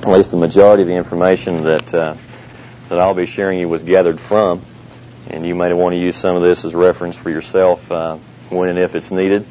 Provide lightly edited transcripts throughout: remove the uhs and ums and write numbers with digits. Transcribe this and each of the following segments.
at least the majority of the information that I'll be sharing you was gathered from, and you may want to use some of this as reference for yourself when and if it's needed.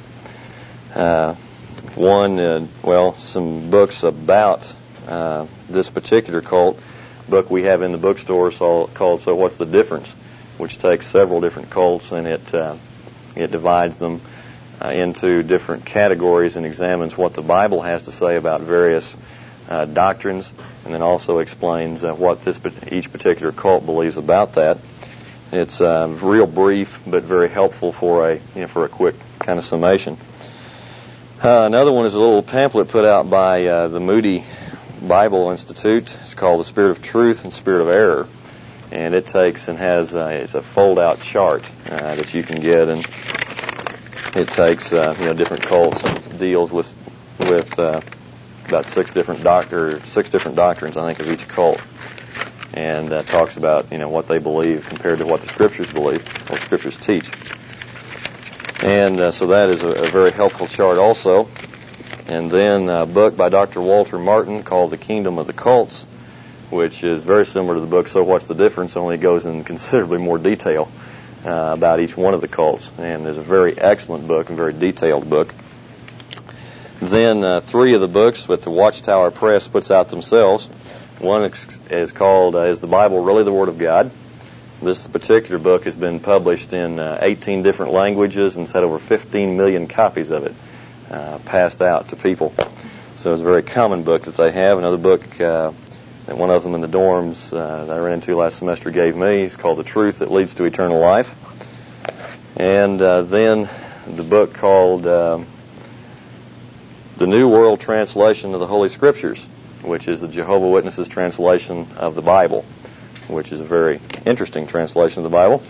Some books about this particular cult. Book we have in the bookstore called "So What's the Difference?", which takes several different cults and it divides them into different categories and examines what the Bible has to say about various doctrines, and then also explains what each particular cult believes about that. It's real brief, but very helpful for a quick kind of summation. Another one is a little pamphlet put out by the Moody Bible Institute. It's called "The Spirit of Truth and Spirit of Error," and it takes and has it's a fold-out chart that you can get, and it takes different cults and deals with about six different doctrines, I think, of each cult, and talks about what they believe compared to what the Scriptures believe, what the Scriptures teach. And so that is a very helpful chart also. And then a book by Dr. Walter Martin called "The Kingdom of the Cults," which is very similar to the book "So What's the Difference?", only it goes in considerably more detail about each one of the cults, and is a very excellent book and very detailed book. Then three of the books that the Watchtower Press puts out themselves. One is called "Is the Bible Really the Word of God?" This particular book has been published in 18 different languages and had over 15 million copies of it passed out to people. So it's a very common book that they have. Another book that one of them in the dorms that I ran into last semester gave me is called "The Truth That Leads to Eternal Life." And then the book called "The New World Translation of the Holy Scriptures," which is the Jehovah's Witnesses translation of the Bible, which is a very interesting translation of the Bible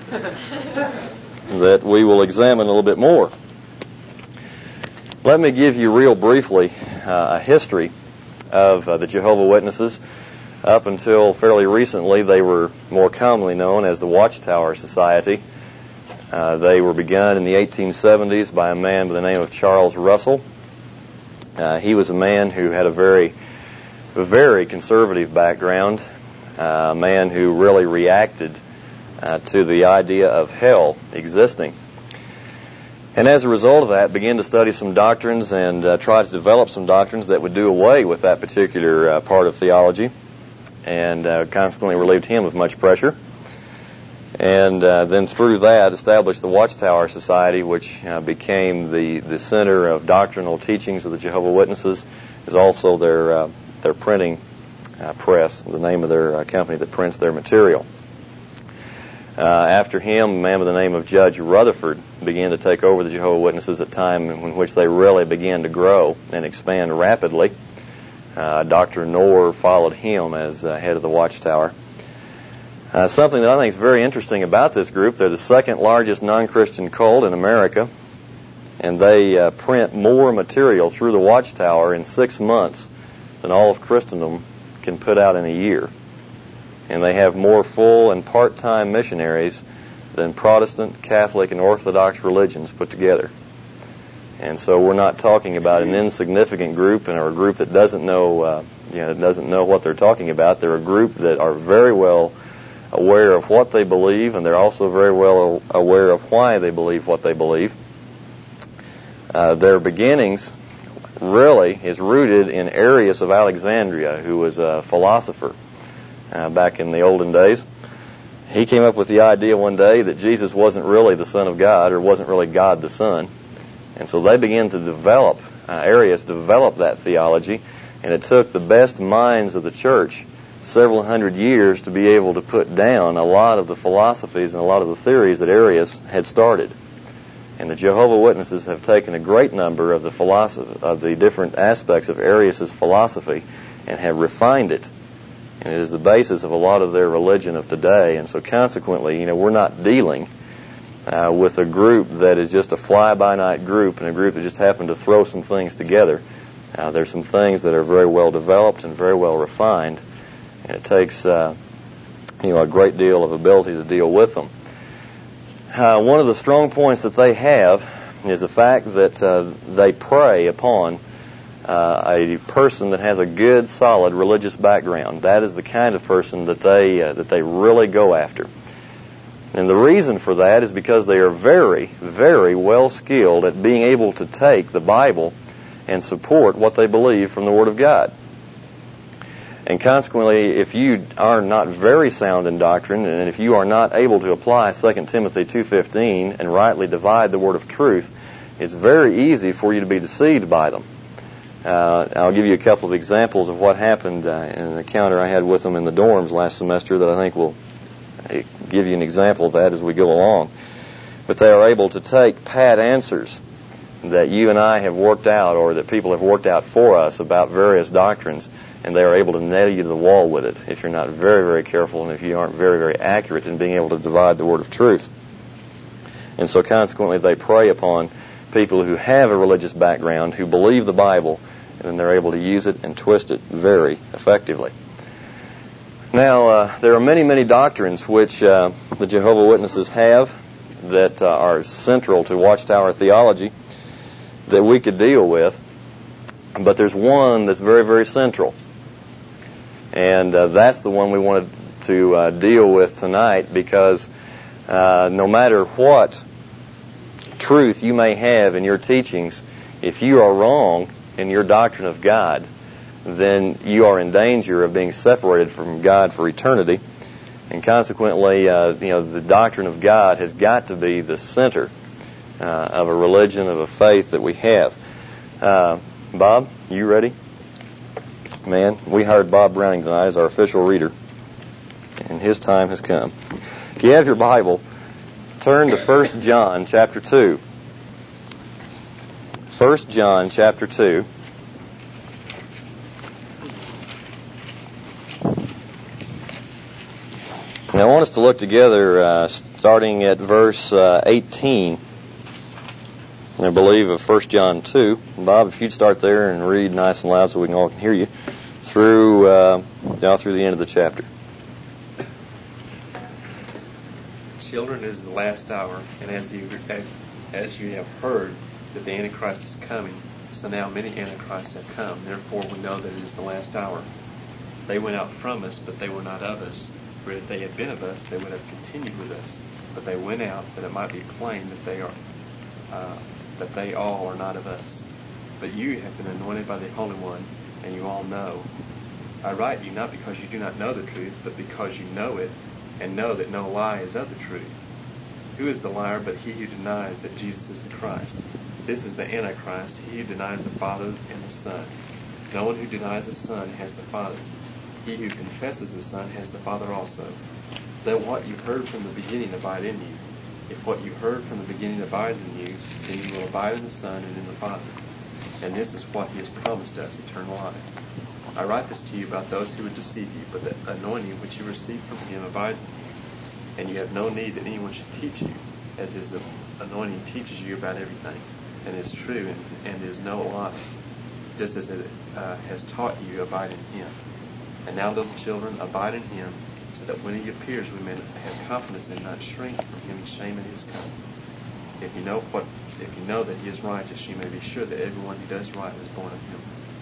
that we will examine a little bit more. Let me give you real briefly a history of the Jehovah's Witnesses. Up until fairly recently, they were more commonly known as the Watchtower Society. They were begun in the 1870s by a man by the name of Charles Russell. He was a man who had a very, very conservative background, a man who really reacted to the idea of hell existing. And as a result of that, began to study some doctrines and try to develop some doctrines that would do away with that particular part of theology, and consequently relieved him of much pressure. And then through that, established the Watchtower Society, which became the center of doctrinal teachings of the Jehovah's Witnesses, is also their printing press, the name of their company that prints their material. After him, a man by the name of Judge Rutherford began to take over the Jehovah's Witnesses at a time in which they really began to grow and expand rapidly. Dr. Knorr followed him as head of the Watchtower. Something that I think is very interesting about this group, they're the second largest non-Christian cult in America, and they print more material through the Watchtower in 6 months than all of Christendom can put out in a year. And they have more full and part-time missionaries than Protestant, Catholic, and Orthodox religions put together. And so we're not talking about an insignificant group or a group that doesn't know what they're talking about. They're a group that are very well aware of what they believe, and they're also very well aware of why they believe what they believe. Their beginnings really is rooted in Arius of Alexandria, who was a philosopher back in the olden days. He came up with the idea one day that Jesus wasn't really the Son of God, or wasn't really God the Son. And so they began to develop, Arius developed that theology, and it took the best minds of the church several hundred years to be able to put down a lot of the philosophies and a lot of the theories that Arius had started. And the Jehovah's Witnesses have taken a great number of the different aspects of Arius' philosophy and have refined it. And it is the basis of a lot of their religion of today. And so consequently, we're not dealing with a group that is just a fly-by-night group and a group that just happened to throw some things together. There's some things that are very well developed and very well refined, and it takes a great deal of ability to deal with them. One of the strong points that they have is the fact that they prey upon a person that has a good, solid religious background. That is the kind of person that they really go after. And the reason for that is because they are very, very well skilled at being able to take the Bible and support what they believe from the Word of God. And consequently, if you are not very sound in doctrine, and if you are not able to apply 2 Timothy 2:15 and rightly divide the word of truth, it's very easy for you to be deceived by them. I'll give you a couple of examples of what happened in an encounter I had with them in the dorms last semester that I think will give you an example of that as we go along. But they are able to take pat answers that you and I have worked out, or that people have worked out for us about various doctrines, and they are able to nail you to the wall with it if you're not very, very careful and if you aren't very, very accurate in being able to divide the word of truth. And so consequently, they prey upon people who have a religious background, who believe the Bible, and then they're able to use it and twist it very effectively. Now, there are many, many doctrines which the Jehovah's Witnesses have that are central to Watchtower theology that we could deal with, but there's one that's very, very central. And that's the one we wanted to deal with tonight, because no matter what truth you may have in your teachings, if you are wrong in your doctrine of God, then you are in danger of being separated from God for eternity. And consequently, the doctrine of God has got to be the center of a religion, of a faith that we have. Bob, you ready? Man, we hired Bob Browning tonight as our official reader, and his time has come. If you have your Bible, turn to 1 John chapter 2. 1 John chapter 2. Now, I want us to look together starting at verse 18. I believe of 1 John 2. Bob, if you'd start there and read nice and loud so we can all hear you down through the end of the chapter. Children, it is the last hour, and as you have heard that the Antichrist is coming, so now many Antichrists have come. Therefore we know that it is the last hour. They went out from us, but they were not of us. For if they had been of us, they would have continued with us. But they went out, that it might be plain that they all are not of us. But you have been anointed by the Holy One, and you all know. I write you not because you do not know the truth, but because you know it, and know that no lie is of the truth. Who is the liar but he who denies that Jesus is the Christ? This is the Antichrist, he who denies the Father and the Son. No one who denies the Son has the Father. He who confesses the Son has the Father also. Let what you heard from the beginning abide in you. If what you heard from the beginning abides in you, then you will abide in the Son and in the Father. And this is what he has promised us, eternal life. I write this to you about those who would deceive you, but the anointing which you receive from him abides in you. And you have no need that anyone should teach you, as his anointing teaches you about everything, and is true and is no lie. Just as it has taught you, abide in him. And now, little children, abide in him, so that when he appears we may have confidence and not shrink from him in shame at his coming. If you know that he is righteous, you may be sure that everyone who does right is born of him.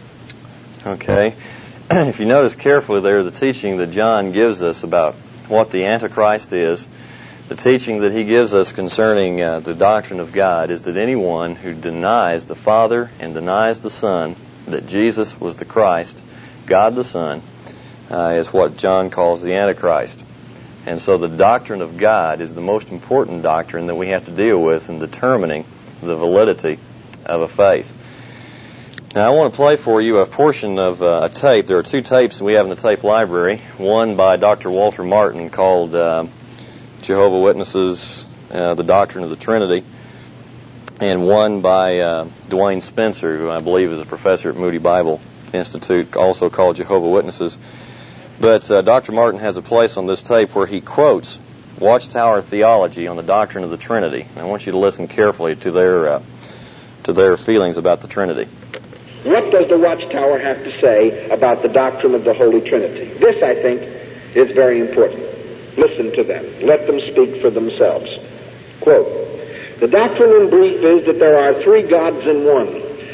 Okay. If you notice carefully there, the teaching that John gives us about what the Antichrist is, the teaching that he gives us concerning the doctrine of God is that anyone who denies the Father and denies the Son, that Jesus was the Christ, God the Son, is what John calls the Antichrist. And so the doctrine of God is the most important doctrine that we have to deal with in determining the validity of a faith. Now, I want to play for you a portion of a tape. There are two tapes we have in the tape library. One by Dr. Walter Martin called Jehovah's Witnesses, The Doctrine of the Trinity, and one by Dwayne Spencer, who I believe is a professor at Moody Bible Institute, also called Jehovah's Witnesses. But Dr. Martin has a place on this tape where he quotes Watchtower theology on the doctrine of the Trinity. And I want you to listen carefully to their feelings about the Trinity. What does the Watchtower have to say about the doctrine of the Holy Trinity? This, I think, is very important. Listen to them. Let them speak for themselves. Quote, "The doctrine in brief is that there are three gods in one,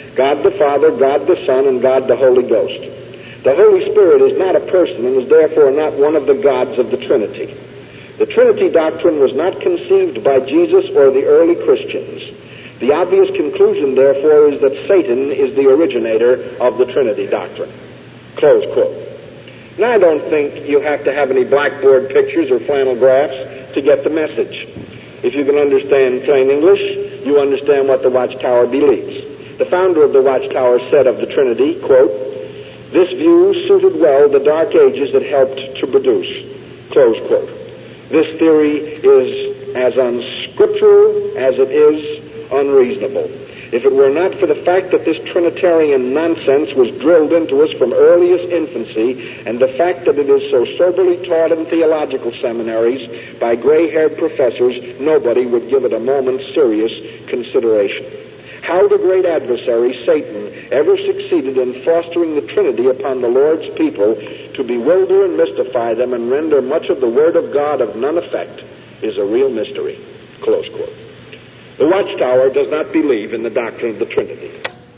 God the Father, God the Son, and God the Holy Ghost. The Holy Spirit is not a person and is therefore not one of the gods of the Trinity. The Trinity doctrine was not conceived by Jesus or the early Christians. The obvious conclusion, therefore, is that Satan is the originator of the Trinity doctrine. Close quote. Now, I don't think you have to have any blackboard pictures or flannel graphs to get the message. If you can understand plain English, you understand what the Watchtower believes. The founder of the Watchtower said of the Trinity, quote, "This view suited well the dark ages it helped to produce," close quote. This theory is as unscriptural as it is unreasonable. If it were not for the fact that this Trinitarian nonsense was drilled into us from earliest infancy, and the fact that it is so soberly taught in theological seminaries by gray-haired professors, nobody would give it a moment's serious consideration. How the great adversary, Satan, ever succeeded in fostering the Trinity upon the Lord's people to bewilder and mystify them and render much of the Word of God of none effect is a real mystery. Close quote. The Watchtower does not believe in the doctrine of the Trinity.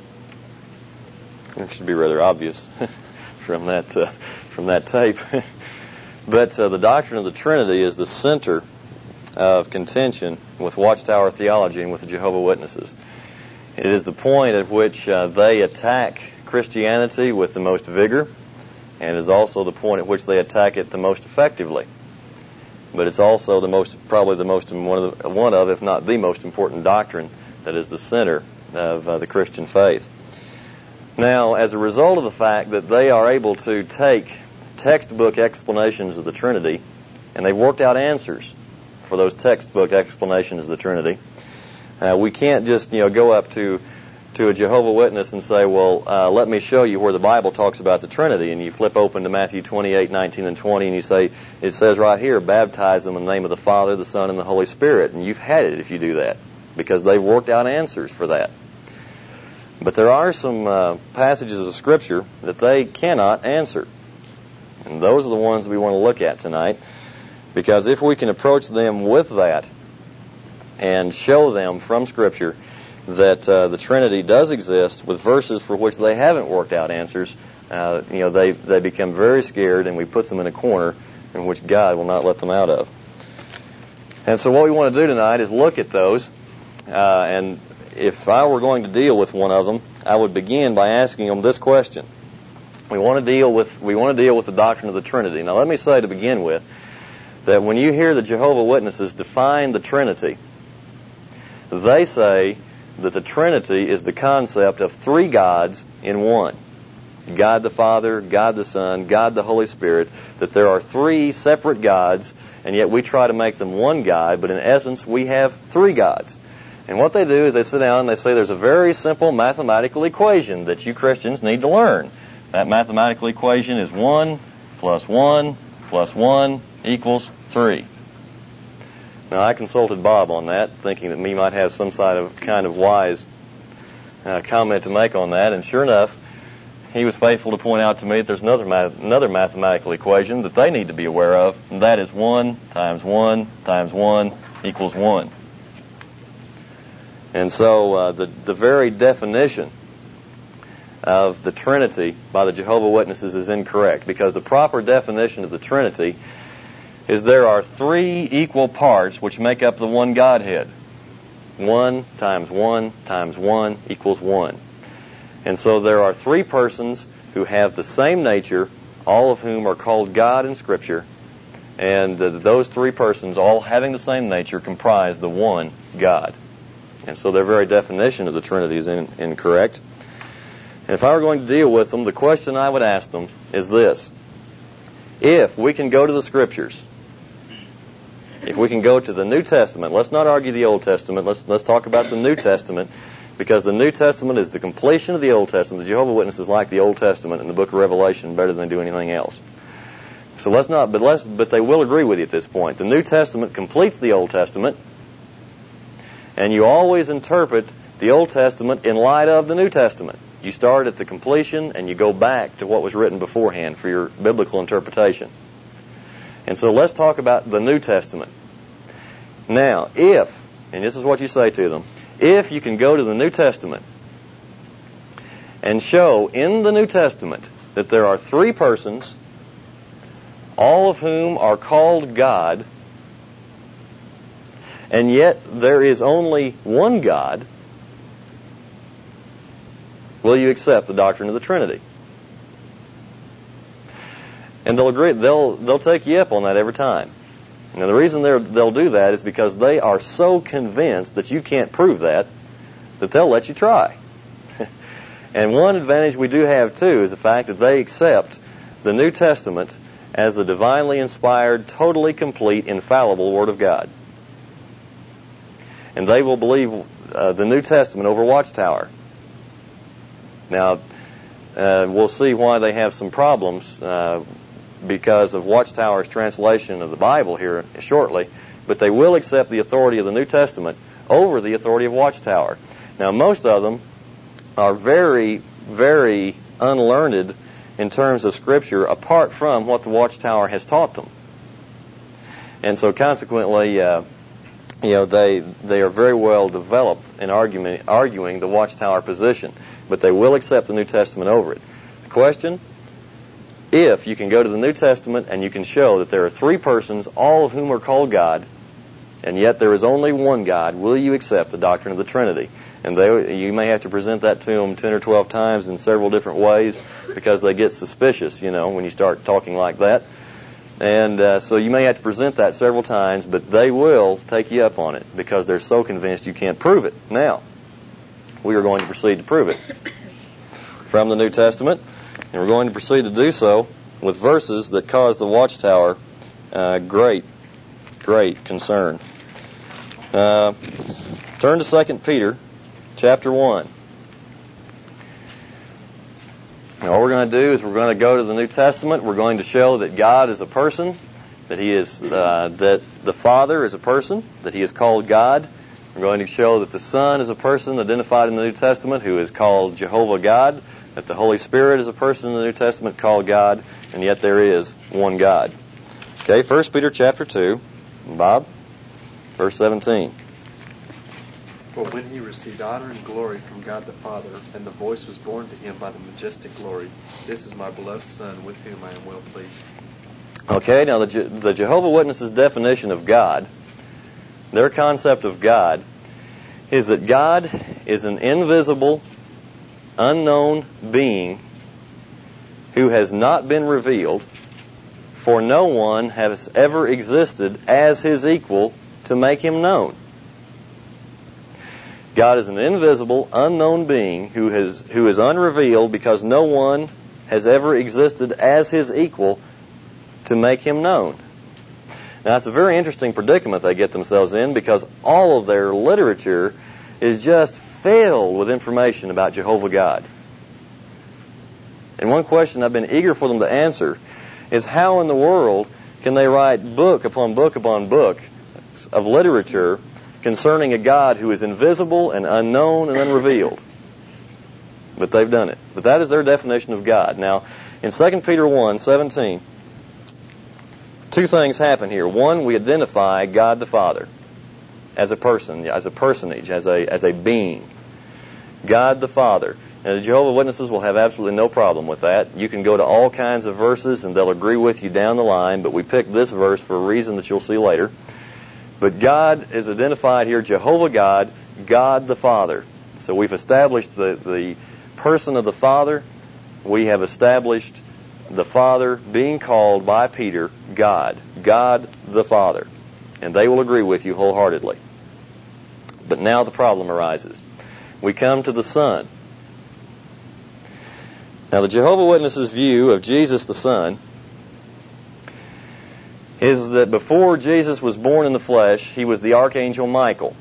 It should be rather obvious from that tape. But the doctrine of the Trinity is the center of contention with Watchtower theology and with the Jehovah's Witnesses. It is the point at which they attack Christianity with the most vigor, and is also the point at which they attack it the most effectively. But it's also one of, if not the most important doctrine that is the center of the Christian faith. Now, as a result of the fact that they are able to take textbook explanations of the Trinity, and they've worked out answers for those textbook explanations of the Trinity, we can't just go up to a Jehovah's Witness and say, well, let me show you where the Bible talks about the Trinity. And you flip open to Matthew 28, 19, and 20, and you say, it says right here, baptize them in the name of the Father, the Son, and the Holy Spirit. And you've had it if you do that, because they've worked out answers for that. But there are some passages of Scripture that they cannot answer. And those are the ones we want to look at tonight, because if we can approach them with that and show them from Scripture that the Trinity does exist with verses for which they haven't worked out answers, they become very scared, and we put them in a corner in which God will not let them out of. And so what we want to do tonight is look at those, and if I were going to deal with one of them, I would begin by asking them this question. We want to deal with the doctrine of the Trinity. Now, let me say to begin with that when you hear the Jehovah's Witnesses define the Trinity, they say that the Trinity is the concept of three gods in one. God the Father, God the Son, God the Holy Spirit, that there are three separate gods, and yet we try to make them one God, but in essence we have three gods. And what they do is they sit down and they say there's a very simple mathematical equation that you Christians need to learn. That mathematical equation is 1 plus 1 plus 1 equals 3. Now, I consulted Bob on that, thinking that me might have some kind of wise comment to make on that, and sure enough, he was faithful to point out to me that there's another mathematical equation that they need to be aware of, and that is 1 times 1 times 1 equals 1. And so the very definition of the Trinity by the Jehovah's Witnesses is incorrect, because the proper definition of the Trinity is there are three equal parts which make up the one Godhead. 1 times 1 times 1 equals 1. And so there are three persons who have the same nature, all of whom are called God in Scripture, and those three persons, all having the same nature, comprise the one God. And so their very definition of the Trinity is incorrect. And if I were going to deal with them, the question I would ask them is this. If we can go to the Scriptures, if we can go to the New Testament, let's not argue the Old Testament, let's talk about the New Testament, because the New Testament is the completion of the Old Testament. The Jehovah's Witnesses like the Old Testament and the book of Revelation better than they do anything else. So but they will agree with you at this point. The New Testament completes the Old Testament, and you always interpret the Old Testament in light of the New Testament. You start at the completion and you go back to what was written beforehand for your biblical interpretation. And so let's talk about the New Testament. Now, and this is what you say to them, if you can go to the New Testament and show in the New Testament that there are three persons, all of whom are called God, and yet there is only one God, will you accept the doctrine of the Trinity? And they'll agree. They'll take you up on that every time. Now, the reason they'll do that is because they are so convinced that you can't prove that they'll let you try. And one advantage we do have, too, is the fact that they accept the New Testament as the divinely inspired, totally complete, infallible Word of God. And they will believe the New Testament over Watchtower. Now, we'll see why they have some problems because of Watchtower's translation of the Bible here shortly, but they will accept the authority of the New Testament over the authority of Watchtower. Now, most of them are very, very unlearned in terms of Scripture, apart from what the Watchtower has taught them. And so, consequently, they are very well developed in arguing the Watchtower position, but they will accept the New Testament over it. The question: if you can go to the New Testament and you can show that there are three persons, all of whom are called God, and yet there is only one God, will you accept the doctrine of the Trinity? And you may have to present that to them 10 or 12 times in several different ways, because they get suspicious, when you start talking like that. And so you may have to present that several times, but they will take you up on it because they're so convinced you can't prove it. Now, we are going to proceed to prove it from the New Testament, and we're going to proceed to do so with verses that cause the Watchtower great concern. Turn to 2 Peter chapter 1. Now, all we're going to do is we're going to go to the New Testament. We're going to show that God is a person, that that the Father is a person, that He is called God. We're going to show that the Son is a person identified in the New Testament who is called Jehovah God, that the Holy Spirit is a person in the New Testament called God, and yet there is one God. Okay, 1 Peter chapter 2, Bob, verse 17. For when he received honor and glory from God the Father, and the voice was borne to him by the majestic glory, "This is my beloved Son, with whom I am well pleased." Okay, now the Jehovah Witnesses' definition of God, their concept of God, is that God is an invisible, unknown being who has not been revealed, for no one has ever existed as His equal to make Him known. God is an invisible, unknown being who is unrevealed because no one has ever existed as His equal to make Him known. Now, it's a very interesting predicament they get themselves in, because all of their literature is just filled with information about Jehovah God. And one question I've been eager for them to answer is, how in the world can they write book upon book upon book of literature concerning a God who is invisible and unknown and unrevealed? But they've done it. But that is their definition of God. Now, in 2 Peter 1:17, two things happen here. One, we identify God the Father as a person, as a personage, as a being. God the Father. And the Jehovah's Witnesses will have absolutely no problem with that. You can go to all kinds of verses and they'll agree with you down the line, but we picked this verse for a reason that you'll see later. But God is identified here, Jehovah God, God the Father. So we've established the person of the Father. We have established the Father being called by Peter God, God the Father. And they will agree with you wholeheartedly. But now the problem arises. We come to the Son. Now, the Jehovah's Witnesses' view of Jesus the Son is that before Jesus was born in the flesh, He was the Archangel Michael.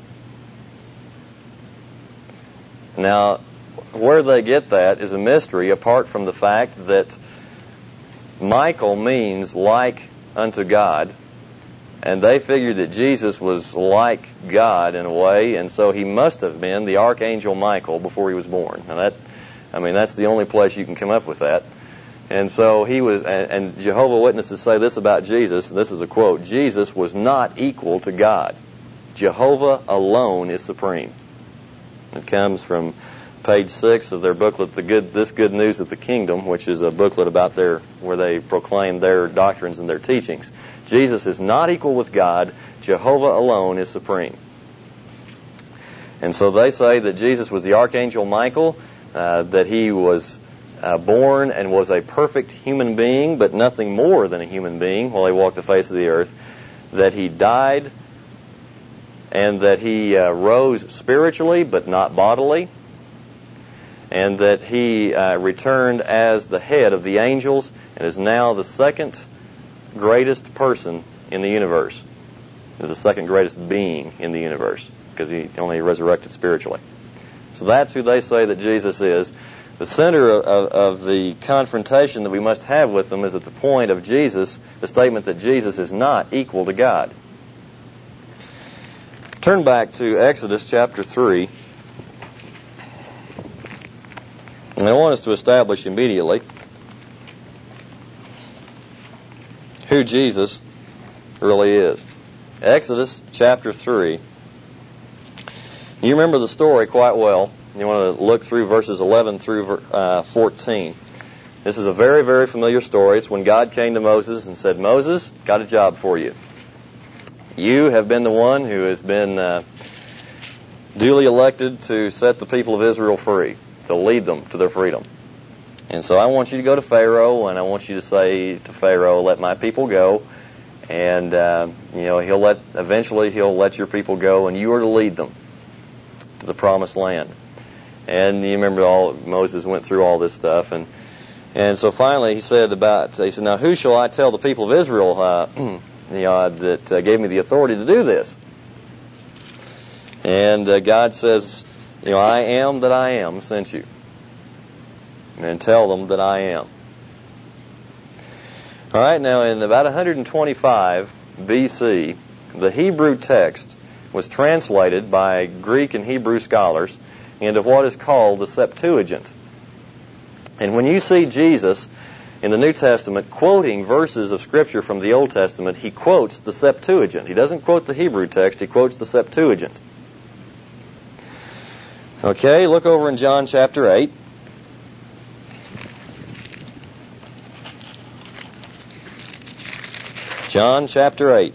Now, where they get that is a mystery, apart from the fact that Michael means like unto God, and they figured that Jesus was like God in a way, and so He must have been the Archangel Michael before He was born. Now that's the only place you can come up with that. And so He was, and Jehovah's Witnesses say this about Jesus, and this is a quote: Jesus was not equal to God. Jehovah alone is supreme. It comes from page 6 of their booklet, This Good News of the Kingdom, which is a booklet about where they proclaim their doctrines and their teachings. Jesus is not equal with God. Jehovah alone is supreme. And so they say that Jesus was the Archangel Michael, that he was born and was a perfect human being, but nothing more than a human being while he walked the face of the earth, that he died and that he rose spiritually but not bodily, and that he returned as the head of the angels and is now the second greatest person in the universe, the second greatest being in the universe, because he only resurrected spiritually. So that's who they say that Jesus is. The center of the confrontation that we must have with them is at the point of Jesus, the statement that Jesus is not equal to God. Turn back to Exodus chapter 3. And I want us to establish immediately who Jesus really is. Exodus chapter 3. You remember the story quite well. You want to look through verses 11 through 14. This is a very, very familiar story. It's when God came to Moses and said, Moses, got a job for you. You have been the one who has been duly elected to set the people of Israel free, to lead them to their freedom. And so I want you to go to Pharaoh, and I want you to say to Pharaoh, let my people go. And, eventually he'll let your people go, and you are to lead them to the promised land. And you remember Moses went through all this stuff. And so finally he said, now who shall I tell the people of Israel, that gave me the authority to do this? And God says, I am that I am sent you. And tell them that I am. All right, now in about 125 BC, the Hebrew text was translated by Greek and Hebrew scholars into what is called the Septuagint. And when you see Jesus in the New Testament quoting verses of Scripture from the Old Testament, he quotes the Septuagint. He doesn't quote the Hebrew text, he quotes the Septuagint. Okay, look over in John chapter 8. John chapter 8.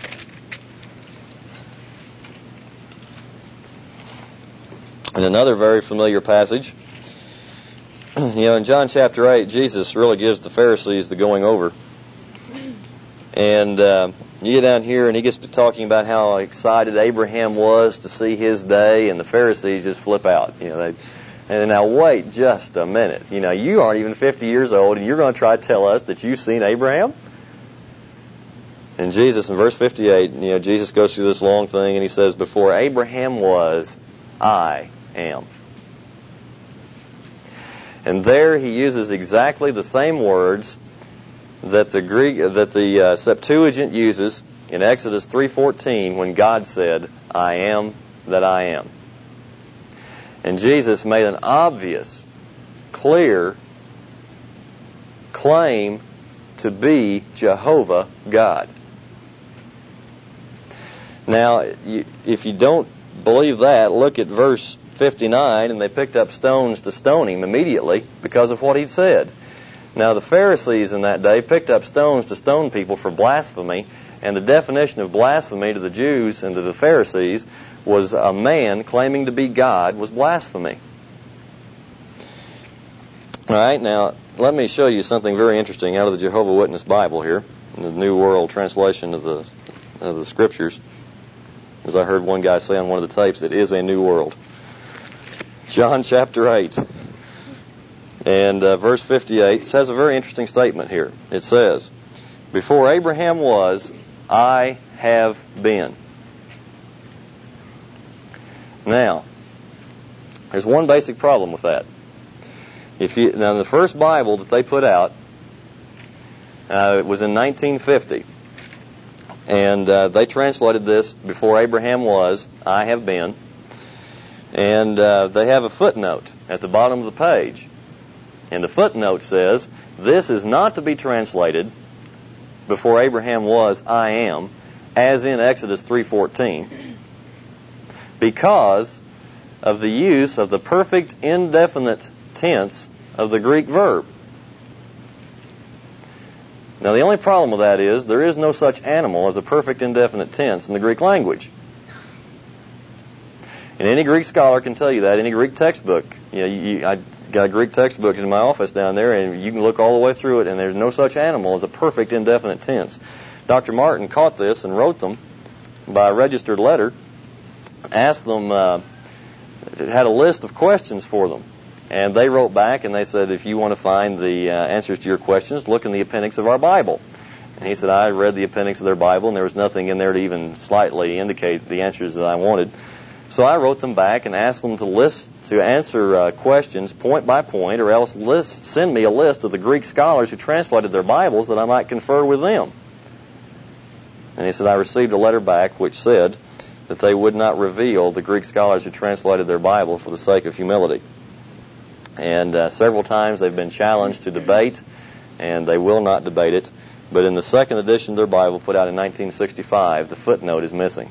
And another very familiar passage. In John chapter 8, Jesus really gives the Pharisees the going over. And you get down here and he gets to talking about how excited Abraham was to see his day, and the Pharisees just flip out. And now wait just a minute. You aren't even 50 years old, and you're going to try to tell us that you've seen Abraham? And Jesus, in verse 58, Jesus goes through this long thing, and he says, before Abraham was, I am. And there he uses exactly the same words that the Septuagint uses in Exodus 3:14 when God said, I am that I am. And Jesus made an obvious, clear claim to be Jehovah God. Now, if you don't believe that, look at verse 59, and they picked up stones to stone him immediately because of what he'd said. Now, the Pharisees in that day picked up stones to stone people for blasphemy, and the definition of blasphemy to the Jews and to the Pharisees was a man claiming to be God was blasphemy. All right, now, let me show you something very interesting out of the Jehovah's Witness Bible here, in the New World Translation of the Scriptures. As I heard one guy say on one of the tapes, it is a new world. John chapter 8 and verse 58 says a very interesting statement here. It says, before Abraham was, I have been. Now, there's one basic problem with that. Now, the first Bible that they put out, it was in 1950. And they translated this, before Abraham was, I have been. And they have a footnote at the bottom of the page. And the footnote says, this is not to be translated, before Abraham was, I am, as in Exodus 3:14, because of the use of the perfect indefinite tense of the Greek verb. Now, the only problem with that is there is no such animal as a perfect indefinite tense in the Greek language. And any Greek scholar can tell you that, any Greek textbook. I got a Greek textbook in my office down there, and you can look all the way through it, and there's no such animal as a perfect indefinite tense. Dr. Martin caught this and wrote them by a registered letter, asked them, had a list of questions for them. And they wrote back and they said, if you want to find the answers to your questions, look in the appendix of our Bible. And he said, I read the appendix of their Bible, and there was nothing in there to even slightly indicate the answers that I wanted. So I wrote them back and asked them to answer questions point by point, or else send me a list of the Greek scholars who translated their Bibles that I might confer with them. And he said, I received a letter back which said that they would not reveal the Greek scholars who translated their Bible for the sake of humility. And several times they've been challenged to debate, and they will not debate it. But in the second edition of their Bible, put out in 1965, the footnote is missing.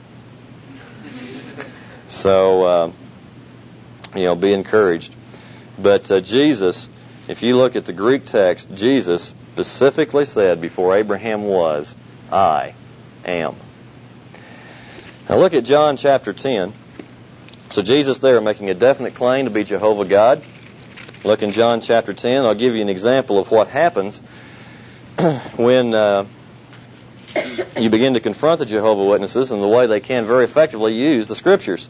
So, be encouraged. But Jesus, if you look at the Greek text, Jesus specifically said, before Abraham was, I am. Now look at John chapter 10. So Jesus there making a definite claim to be Jehovah God. Look in John chapter 10. I'll give you an example of what happens when you begin to confront the Jehovah Witnesses and the way they can very effectively use the Scriptures.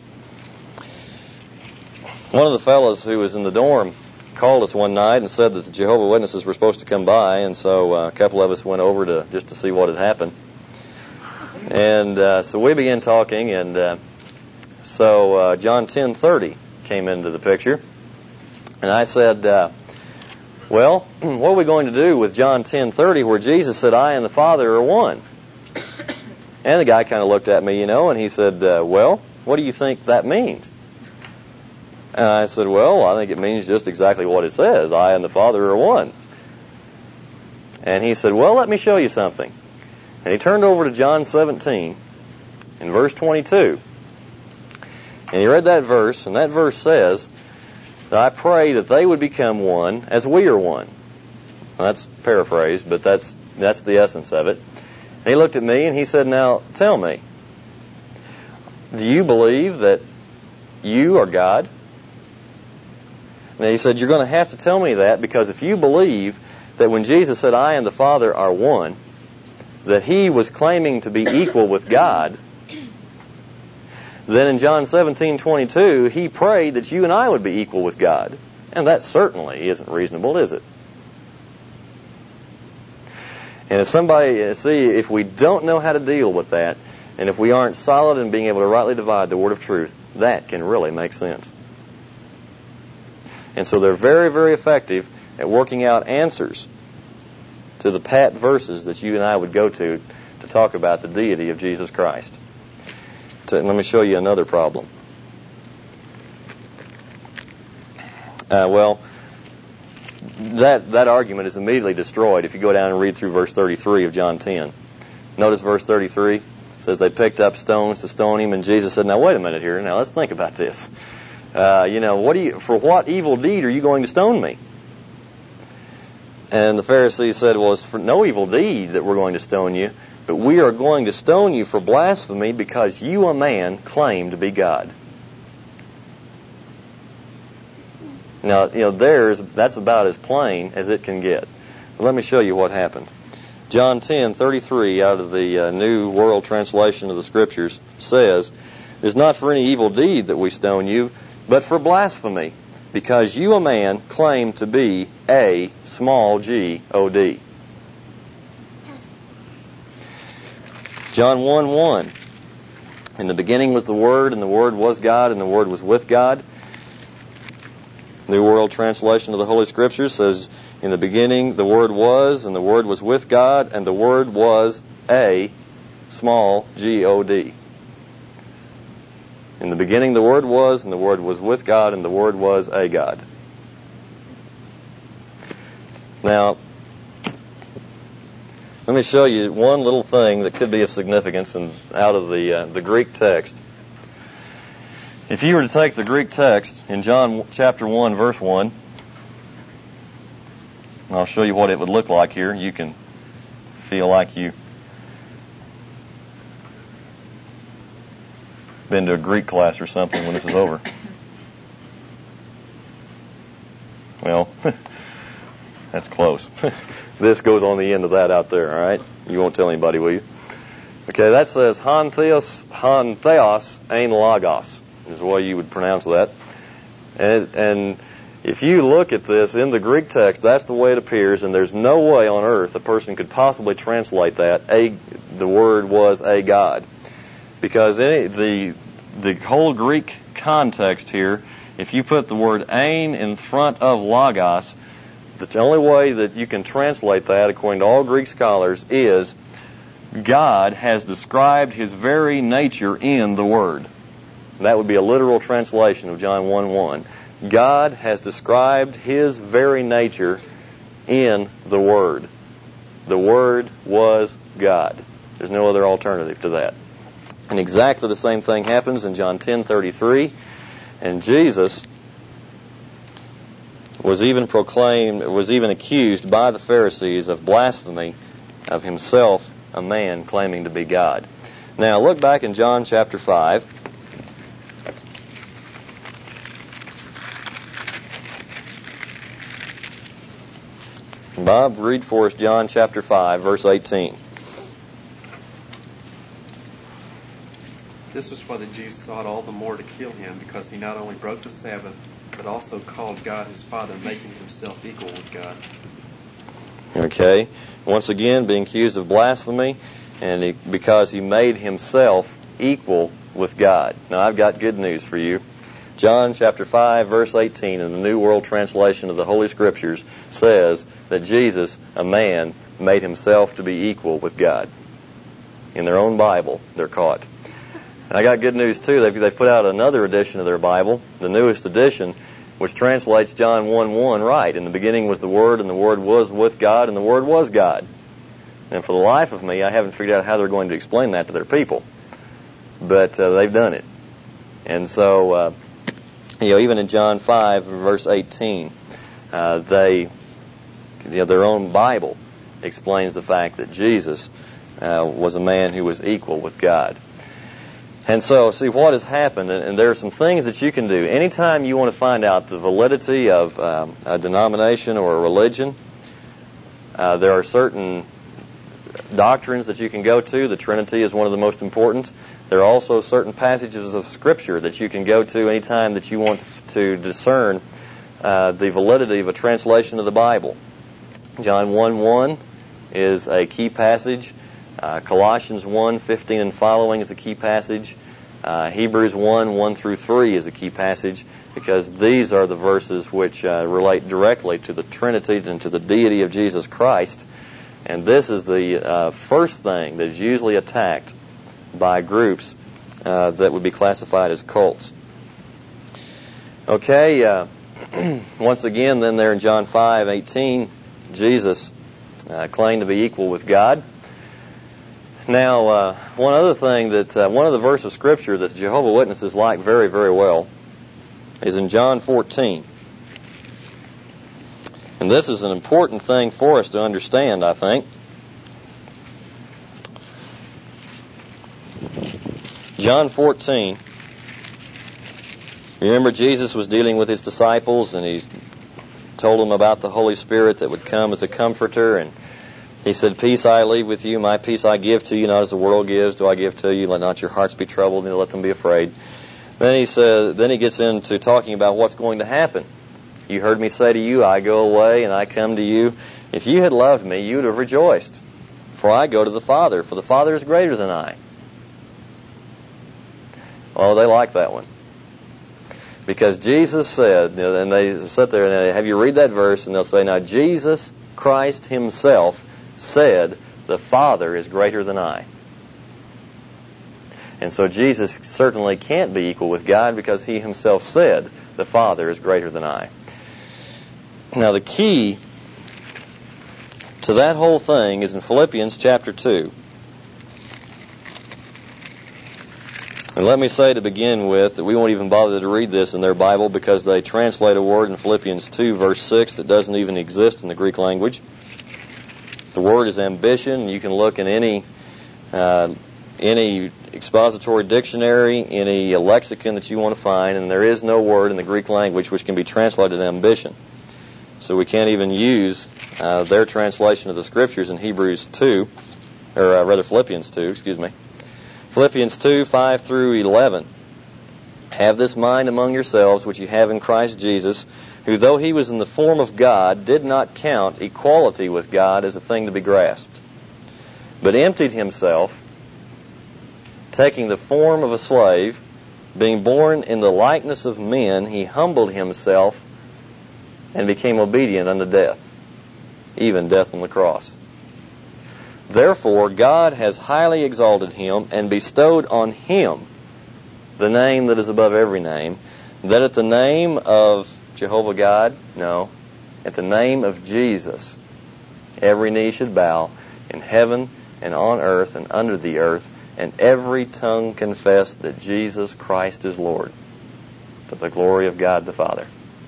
One of the fellows who was in the dorm called us one night and said that the Jehovah Witnesses were supposed to come by, and so a couple of us went over just to see what had happened. And so we began talking, and so John 10:30 came into the picture. And I said, well, what are we going to do with John 10:30 where Jesus said, I and the Father are one? And the guy kind of looked at me, and he said, well, what do you think that means? And I said, well, I think it means just exactly what it says. I and the Father are one. And he said, well, let me show you something. And he turned over to John 17 in verse 22. And he read that verse, and that verse says, I pray that they would become one as we are one. Well, that's paraphrased, but that's the essence of it. And he looked at me and he said, now tell me, do you believe that you are God? And he said, you're going to have to tell me that, because if you believe that when Jesus said, I and the Father are one, that he was claiming to be equal with God, then in John 17:22, he prayed that you and I would be equal with God. And that certainly isn't reasonable, is it? And if we don't know how to deal with that, and if we aren't solid in being able to rightly divide the word of truth, that can really make sense. And so they're very, very effective at working out answers to the pat verses that you and I would go to talk about the deity of Jesus Christ. Let me show you another problem. That argument is immediately destroyed if you go down and read through verse 33 of John 10. Notice verse 33. It says they picked up stones to stone him, and Jesus said, now wait a minute here. Now let's think about this. For what evil deed are you going to stone me? And the Pharisees said, well, it's for no evil deed that we're going to stone you, but we are going to stone you for blasphemy because you, a man, claim to be God. Now, that's about as plain as it can get. But let me show you what happened. John 10:33 out of the New World Translation of the Scriptures says, it is not for any evil deed that we stone you, but for blasphemy, because you, a man, claim to be a small G-O-D. John 1:1. In the beginning was the Word, and the Word was God, and the Word was with God. New World Translation of the Holy Scriptures says, in the beginning the Word was, and the Word was with God, and the Word was a small G-O-D. In the beginning the Word was, and the Word was with God, and the Word was a God. Now, let me show you one little thing that could be of significance out of the Greek text. If you were to take the Greek text in John chapter 1, verse 1, I'll show you what it would look like here. You can feel like you've been to a Greek class or something when this is over. Well, that's close. This goes on the end of that out there, all right? You won't tell anybody, will you? Okay, that says han theos ein logos, is the way you would pronounce that. And if you look at this in the Greek text, that's the way it appears, and there's no way on earth a person could possibly translate that. The word was a God. Because the whole Greek context here, if you put the word ein in front of logos, the only way that you can translate that, according to all Greek scholars, is God has described His very nature in the Word. That would be a literal translation of John 1:1. God has described His very nature in the Word. The Word was God. There's no other alternative to that. And exactly the same thing happens in John 10:33. And Jesus was even accused by the Pharisees of blasphemy of Himself, a man claiming to be God. Now look back in John chapter 5. Bob, read for us John chapter 5, verse 18. This was why the Jews sought all the more to kill Him, because He not only broke the Sabbath, but also called God His Father, making Himself equal with God. Okay. Once again, being accused of blasphemy, and because He made Himself equal with God. Now, I've got good news for you. John chapter 5, verse 18, in the New World Translation of the Holy Scriptures, says that Jesus, a man, made Himself to be equal with God. In their own Bible, they're caught. And I got good news, too. They've put out another edition of their Bible, the newest edition, which translates John 1:1 right. In the beginning was the Word, and the Word was with God, and the Word was God. And for the life of me, I haven't figured out how they're going to explain that to their people. But they've done it. And so, even in John 5, verse 18, their own Bible explains the fact that Jesus was a man who was equal with God. And so, see what has happened, and there are some things that you can do. Anytime you want to find out the validity of a denomination or a religion, there are certain doctrines that you can go to. The Trinity is one of the most important. There are also certain passages of Scripture that you can go to anytime that you want to discern the validity of a translation of the Bible. John 1:1 is a key passage. Colossians 1:15 and following is a key passage. Hebrews 1:1 through 3 is a key passage, because these are the verses which relate directly to the Trinity and to the deity of Jesus Christ. And this is the first thing that is usually attacked by groups that would be classified as cults. Okay, once again, then there in John 5:18, Jesus claimed to be equal with God. Now, one other thing one of the verses of Scripture that the Jehovah's Witnesses like very, very well is in John 14. And this is an important thing for us to understand, I think. John 14. Remember, Jesus was dealing with His disciples, and He told them about the Holy Spirit that would come as a comforter, and He said, "Peace I leave with you, my peace I give to you, not as the world gives do I give to you. Let not your hearts be troubled, neither let them be afraid." Then He gets into talking about what's going to happen. "You heard me say to you, I go away and I come to you. If you had loved me, you would have rejoiced. For I go to the Father, for the Father is greater than I." Oh, they like that one. Because Jesus said, and they sit there and they have you read that verse, and they'll say, "Now Jesus Christ Himself said, the Father is greater than I." And so Jesus certainly can't be equal with God, because He Himself said, the Father is greater than I. Now the key to that whole thing is in Philippians chapter 2. And let me say to begin with that we won't even bother to read this in their Bible because they translate a word in Philippians 2, verse 6 that doesn't even exist in the Greek language. The word is ambition. You can look in any expository dictionary, any lexicon that you want to find, and there is no word in the Greek language which can be translated ambition. So we can't even use their translation of the Scriptures in Philippians 2, Philippians 2, 5 through 11. Have this mind among yourselves, which you have in Christ Jesus, who though he was in the form of God, did not count equality with God as a thing to be grasped, but emptied himself, taking the form of a slave, being born in the likeness of men, he humbled himself and became obedient unto death, even death on the cross. Therefore God has highly exalted him and bestowed on him the name that is above every name, that at the name of Jehovah God, no, at the name of Jesus, every knee should bow in heaven and on earth and under the earth, and every tongue confess that Jesus Christ is Lord, to the glory of God the Father.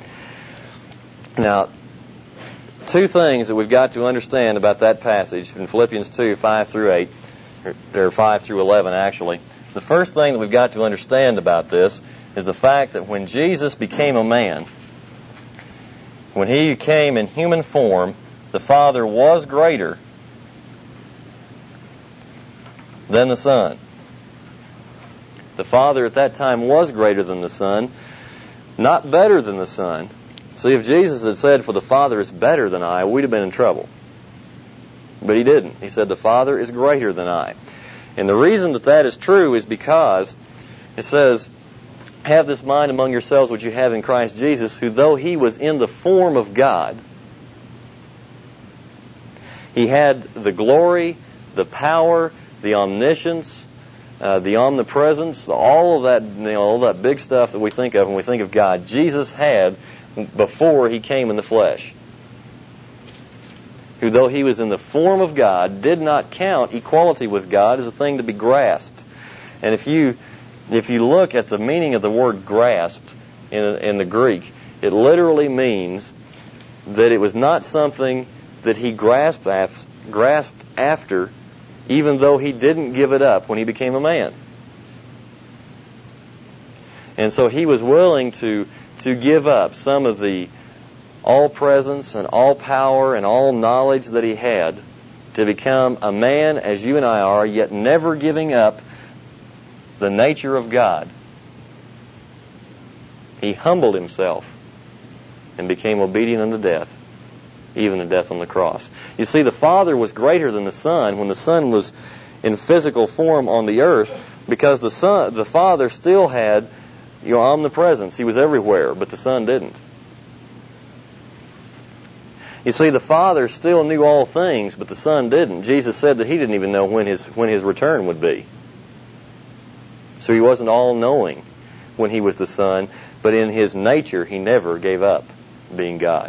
Now, two things that we've got to understand about that passage in Philippians 2, 5 through 8, or 5 through 11 actually. The first thing that we've got to understand about this is the fact that when Jesus became a man, when he came in human form, the Father was greater than the Son. The Father at that time was greater than the Son, not better than the Son. See, if Jesus had said, for the Father is better than I, we'd have been in trouble. But he didn't. He said, the Father is greater than I. And the reason that that is true is because it says, have this mind among yourselves which you have in Christ Jesus, who though he was in the form of God, he had the glory, the power, the omniscience, the omnipresence, all of that, all that big stuff that we think of when we think of God, Jesus had before he came in the flesh. Who though he was in the form of God, did not count equality with God as a thing to be grasped. And if you look at the meaning of the word grasped in the Greek, it literally means that it was not something that he grasped after, even though he didn't give it up when he became a man. And so he was willing to give up some of the all presence and all power and all knowledge that he had to become a man as you and I are, yet never giving up the nature of God. He humbled himself and became obedient unto death, even the death on the cross. You see, the Father was greater than the Son when the Son was in physical form on the earth, because the Father still had omnipresence. He was everywhere, but the Son didn't. You see, the Father still knew all things, but the Son didn't. Jesus said that he didn't even know when his return would be. So he wasn't all-knowing when he was the Son, but in his nature he never gave up being God.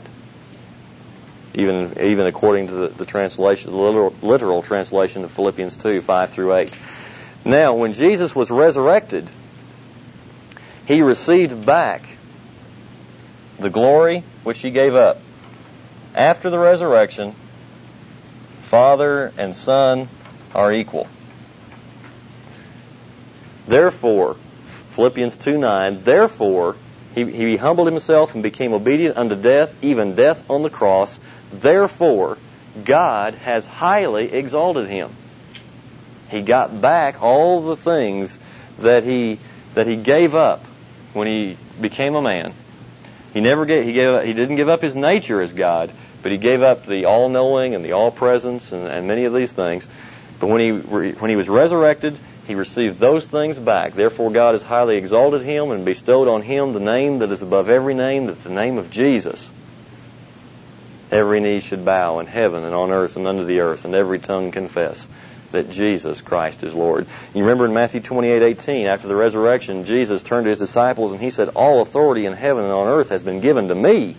Even according to the translation, the literal translation of Philippians 2, 5 through 8. Now, when Jesus was resurrected, he received back the glory which he gave up. After the resurrection, Father and Son are equal. Therefore, Philippians 2:9, therefore, he humbled himself and became obedient unto death, even death on the cross. Therefore, God has highly exalted him. He got back all the things that he gave up when he became a man. He didn't give up his nature as God, but he gave up the all-knowing and the all-presence and many of these things. But when he was resurrected, he received those things back. Therefore, God has highly exalted him and bestowed on him the name that is above every name, that the name of Jesus, every knee should bow in heaven and on earth and under the earth, and every tongue confess that Jesus Christ is Lord. You remember in Matthew 28:18, after the resurrection, Jesus turned to his disciples and he said, all authority in heaven and on earth has been given to me.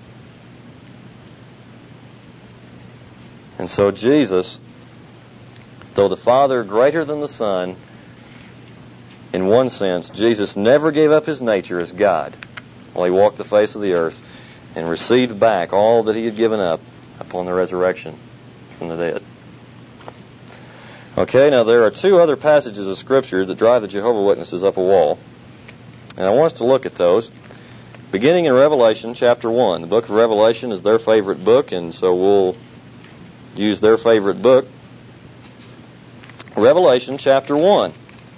And so Jesus, though the Father greater than the Son, in one sense, Jesus never gave up his nature as God while he walked the face of the earth and received back all that he had given up upon the resurrection from the dead. Okay, now there are two other passages of Scripture that drive the Jehovah's Witnesses up a wall, and I want us to look at those. Beginning in Revelation chapter 1. The book of Revelation is their favorite book, and so we'll use their favorite book. Revelation chapter 1.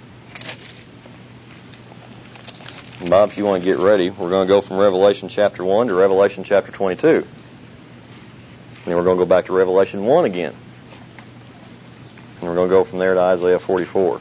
Bob, if you want to get ready, we're going to go from Revelation chapter 1 to Revelation chapter 22. And then we're going to go back to Revelation 1 again. And we're going to go from there to Isaiah 44.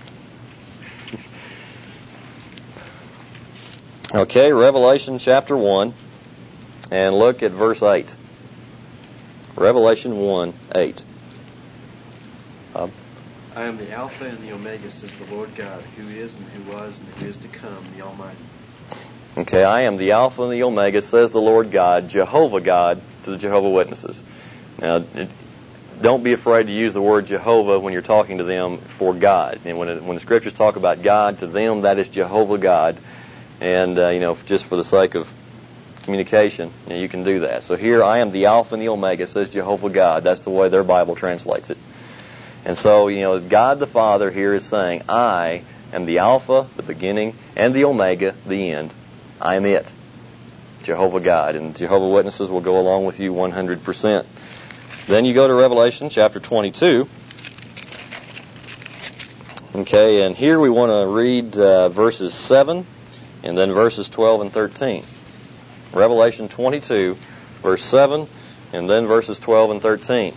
Okay, Revelation chapter 1, and look at verse 8. Revelation 1, 8. Bob? I am the Alpha and the Omega, says the Lord God, who is and who was and who is to come, the Almighty. Okay, I am the Alpha and the Omega, says the Lord God, Jehovah God, to the Jehovah's Witnesses. Now, don't be afraid to use the word Jehovah when you're talking to them for God. And when the Scriptures talk about God, to them that is Jehovah God. And, just for the sake of communication, you can do that. So here, I am the Alpha and the Omega, says Jehovah God. That's the way their Bible translates it. And so, God the Father here is saying, I am the Alpha, the beginning, and the Omega, the end. I am it, Jehovah God. And Jehovah's Witnesses will go along with you 100%. Then you go to Revelation chapter 22. Okay, and here we want to read verses 7 and then verses 12 and 13. Revelation 22, verse 7, and then verses 12 and 13.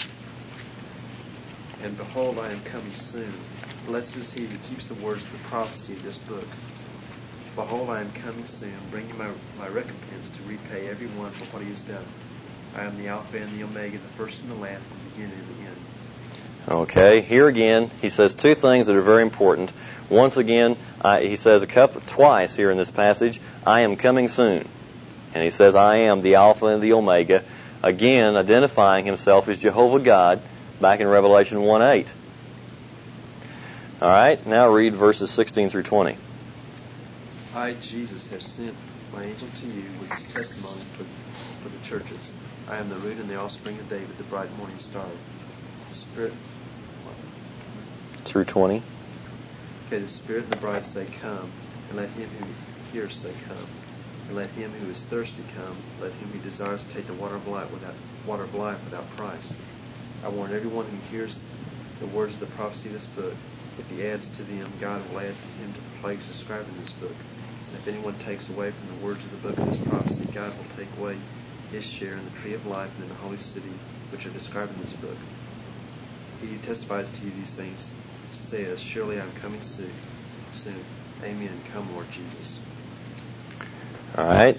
And behold, I am coming soon. Blessed is he who keeps the words of the prophecy of this book. Behold, I am coming soon, bringing my recompense to repay every one for what he has done. I am the Alpha and the Omega, the first and the last, the beginning and the end. Okay, here again, he says two things that are very important. Once again, he says twice here in this passage, I am coming soon. And he says, I am the Alpha and the Omega, again identifying himself as Jehovah God, back in Revelation 1:8. All right, now read verses 16 through 20. I, Jesus, have sent my angel to you with his testimony for the churches. I am the root and the offspring of David, the bright morning star. The Spirit... Through 20. Okay, the Spirit and the bride say, come, and let him who hears say, come. And let him who is thirsty come. Let him who desires to take the water of life without price. I warn everyone who hears the words of the prophecy of this book. If he adds to them, God will add him to the plagues described in this book. And if anyone takes away from the words of the book of this prophecy, God will take away his share in the tree of life and in the holy city, which are described in this book. He who testifies to you these things says, surely I am coming soon. Amen. Come, Lord Jesus. All right.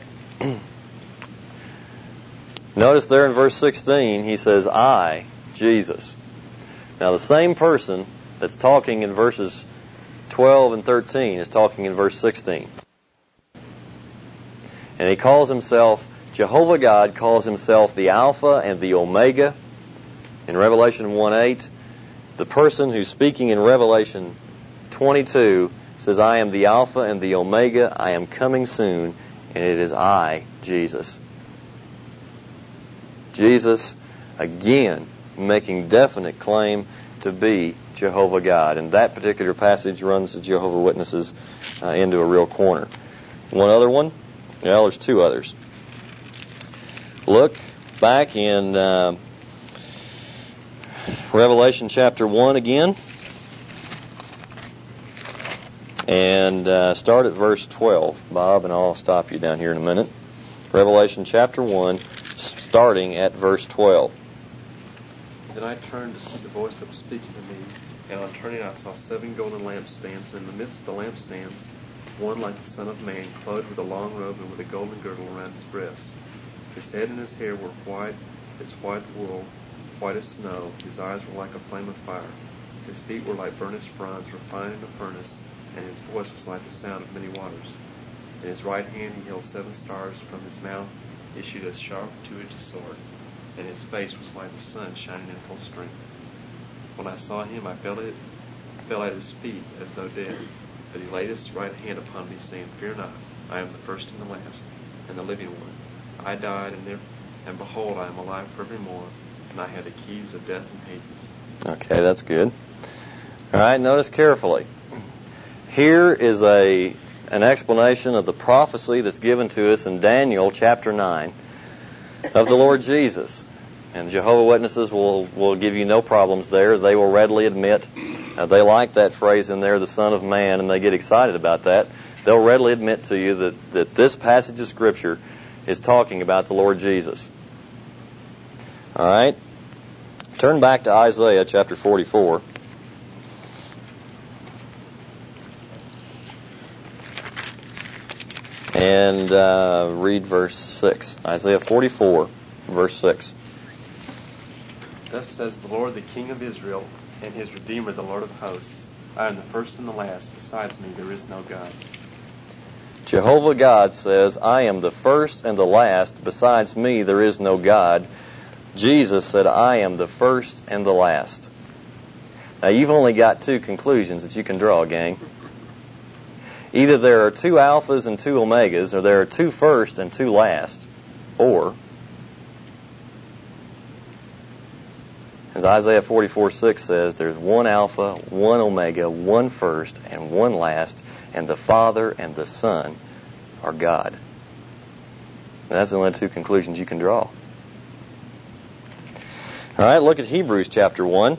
Notice there in verse 16, he says, I, Jesus. Now the same person that's talking in verses 12 and 13 is talking in verse 16. And he calls himself, Jehovah God calls himself the Alpha and the Omega. In Revelation 1:8, the person who's speaking in Revelation 22 says, I am the Alpha and the Omega, I am coming soon, and it is I, Jesus. Jesus, again, making definite claim to be Jehovah God. And that particular passage runs the Jehovah's Witnesses into a real corner. One other one? Well, there's two others. Look back in Revelation chapter 1 again. And start at verse 12, Bob, and I'll stop you down here in a minute. Revelation chapter 1, starting at verse 12. Then I turned to see the voice that was speaking to me, and on turning I saw 7 golden lampstands, and in the midst of the lampstands, one like the Son of Man, clothed with a long robe and with a golden girdle around his breast. His head and his hair were white as white wool, white as snow. His eyes were like a flame of fire. His feet were like burnished bronze refined in a furnace, and his voice was like the sound of many waters. In his right hand he held 7 stars. From his mouth issued a sharp 2-edged sword, and his face was like the sun shining in full strength. When I saw him, I fell fell at his feet as though dead. But he laid his right hand upon me, saying, Fear not, I am the first and the last, and the living one. I died, and behold, I am alive forevermore, and I have the keys of death and Hades. Okay, that's good. All right, notice carefully. Here is an explanation of the prophecy that's given to us in Daniel chapter 9 of the Lord Jesus. And the Jehovah's Witnesses will give you no problems there. They will readily admit, they like that phrase in there, the Son of Man, and they get excited about that. They'll readily admit to you that this passage of Scripture is talking about the Lord Jesus. All right? Turn back to Isaiah chapter 44. And read verse 6. Isaiah 44, verse 6. Thus says the Lord, the King of Israel, and his Redeemer, the Lord of hosts, I am the first and the last. Besides me there is no God. Jehovah God says, I am the first and the last. Besides me there is no God. Jesus said, I am the first and the last. Now you've only got two conclusions that you can draw, gang. Either there are two alphas and two omegas, or there are two first and two last. Or, as Isaiah 44:6 says, there's one alpha, one omega, one first, and one last, and the Father and the Son are God. And that's the only two conclusions you can draw. All right, look at Hebrews chapter 1.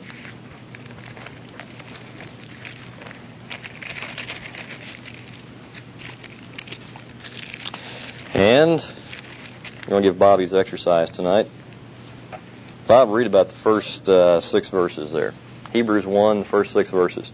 And I'm going to give Bob his exercise tonight. Bob, read about the first 6 verses there. Hebrews 1, the first 6 verses.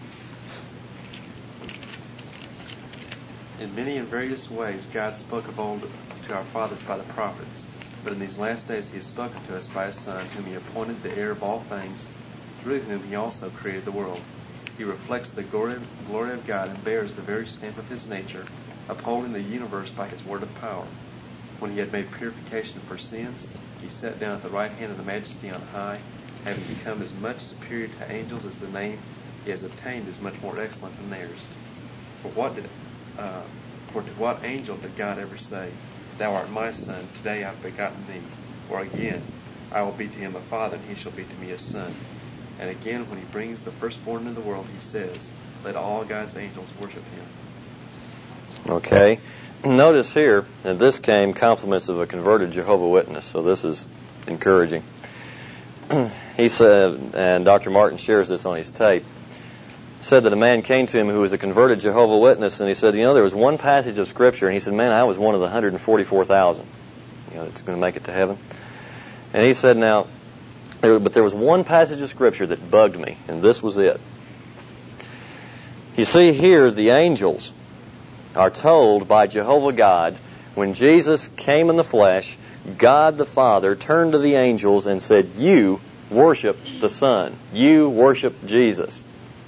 In many and various ways God spoke of old to our fathers by the prophets, but in these last days He has spoken to us by His Son, whom He appointed the heir of all things, through whom He also created the world. He reflects the glory of God and bears the very stamp of His nature, upholding the universe by His word of power. When He had made purification for sins, He sat down at the right hand of the Majesty on high, having become as much superior to angels as the name He has obtained is much more excellent than theirs. For to what angel did God ever say, Thou art my Son, today I have begotten thee? Or again, I will be to him a father, and he shall be to me a son. And again, when He brings the firstborn into the world, He says, Let all God's angels worship Him. Okay. Notice here that this came compliments of a converted Jehovah's Witness, so this is encouraging. He said, and Dr. Martin shares this on his tape, said that a man came to him who was a converted Jehovah's Witness, and he said, there was one passage of Scripture, and he said, man, I was one of the 144,000, that's going to make it to heaven. And he said, but there was one passage of Scripture that bugged me, and this was it. You see here, the angels are told by Jehovah God, when Jesus came in the flesh, God the Father turned to the angels and said, you worship the Son. You worship Jesus.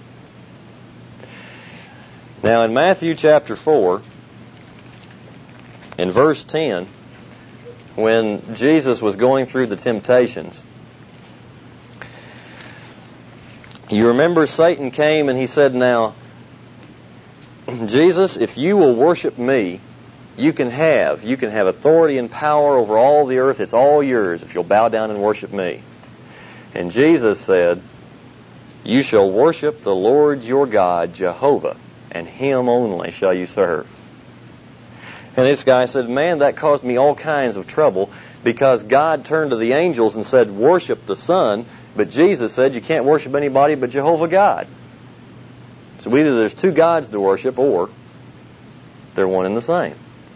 Now in Matthew chapter 4, in verse 10, when Jesus was going through the temptations, you remember Satan came and he said, now, Jesus, if you will worship me, you can have authority and power over all the earth. It's all yours if you'll bow down and worship me. And Jesus said, you shall worship the Lord your God, Jehovah, and Him only shall you serve. And this guy said, man, that caused me all kinds of trouble, because God turned to the angels and said, worship the Son, but Jesus said you can't worship anybody but Jehovah God. So either there's two gods to worship, or they're one and the same.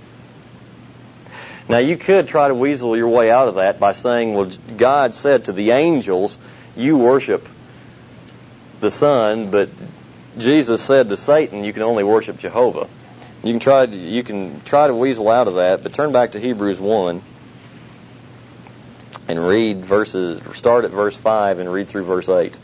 Now you could try to weasel your way out of that by saying, well, God said to the angels, you worship the Son, but Jesus said to Satan, you can only worship Jehovah. You can try to weasel out of that, but turn back to Hebrews 1 and start at verse 5 and read through verse 8.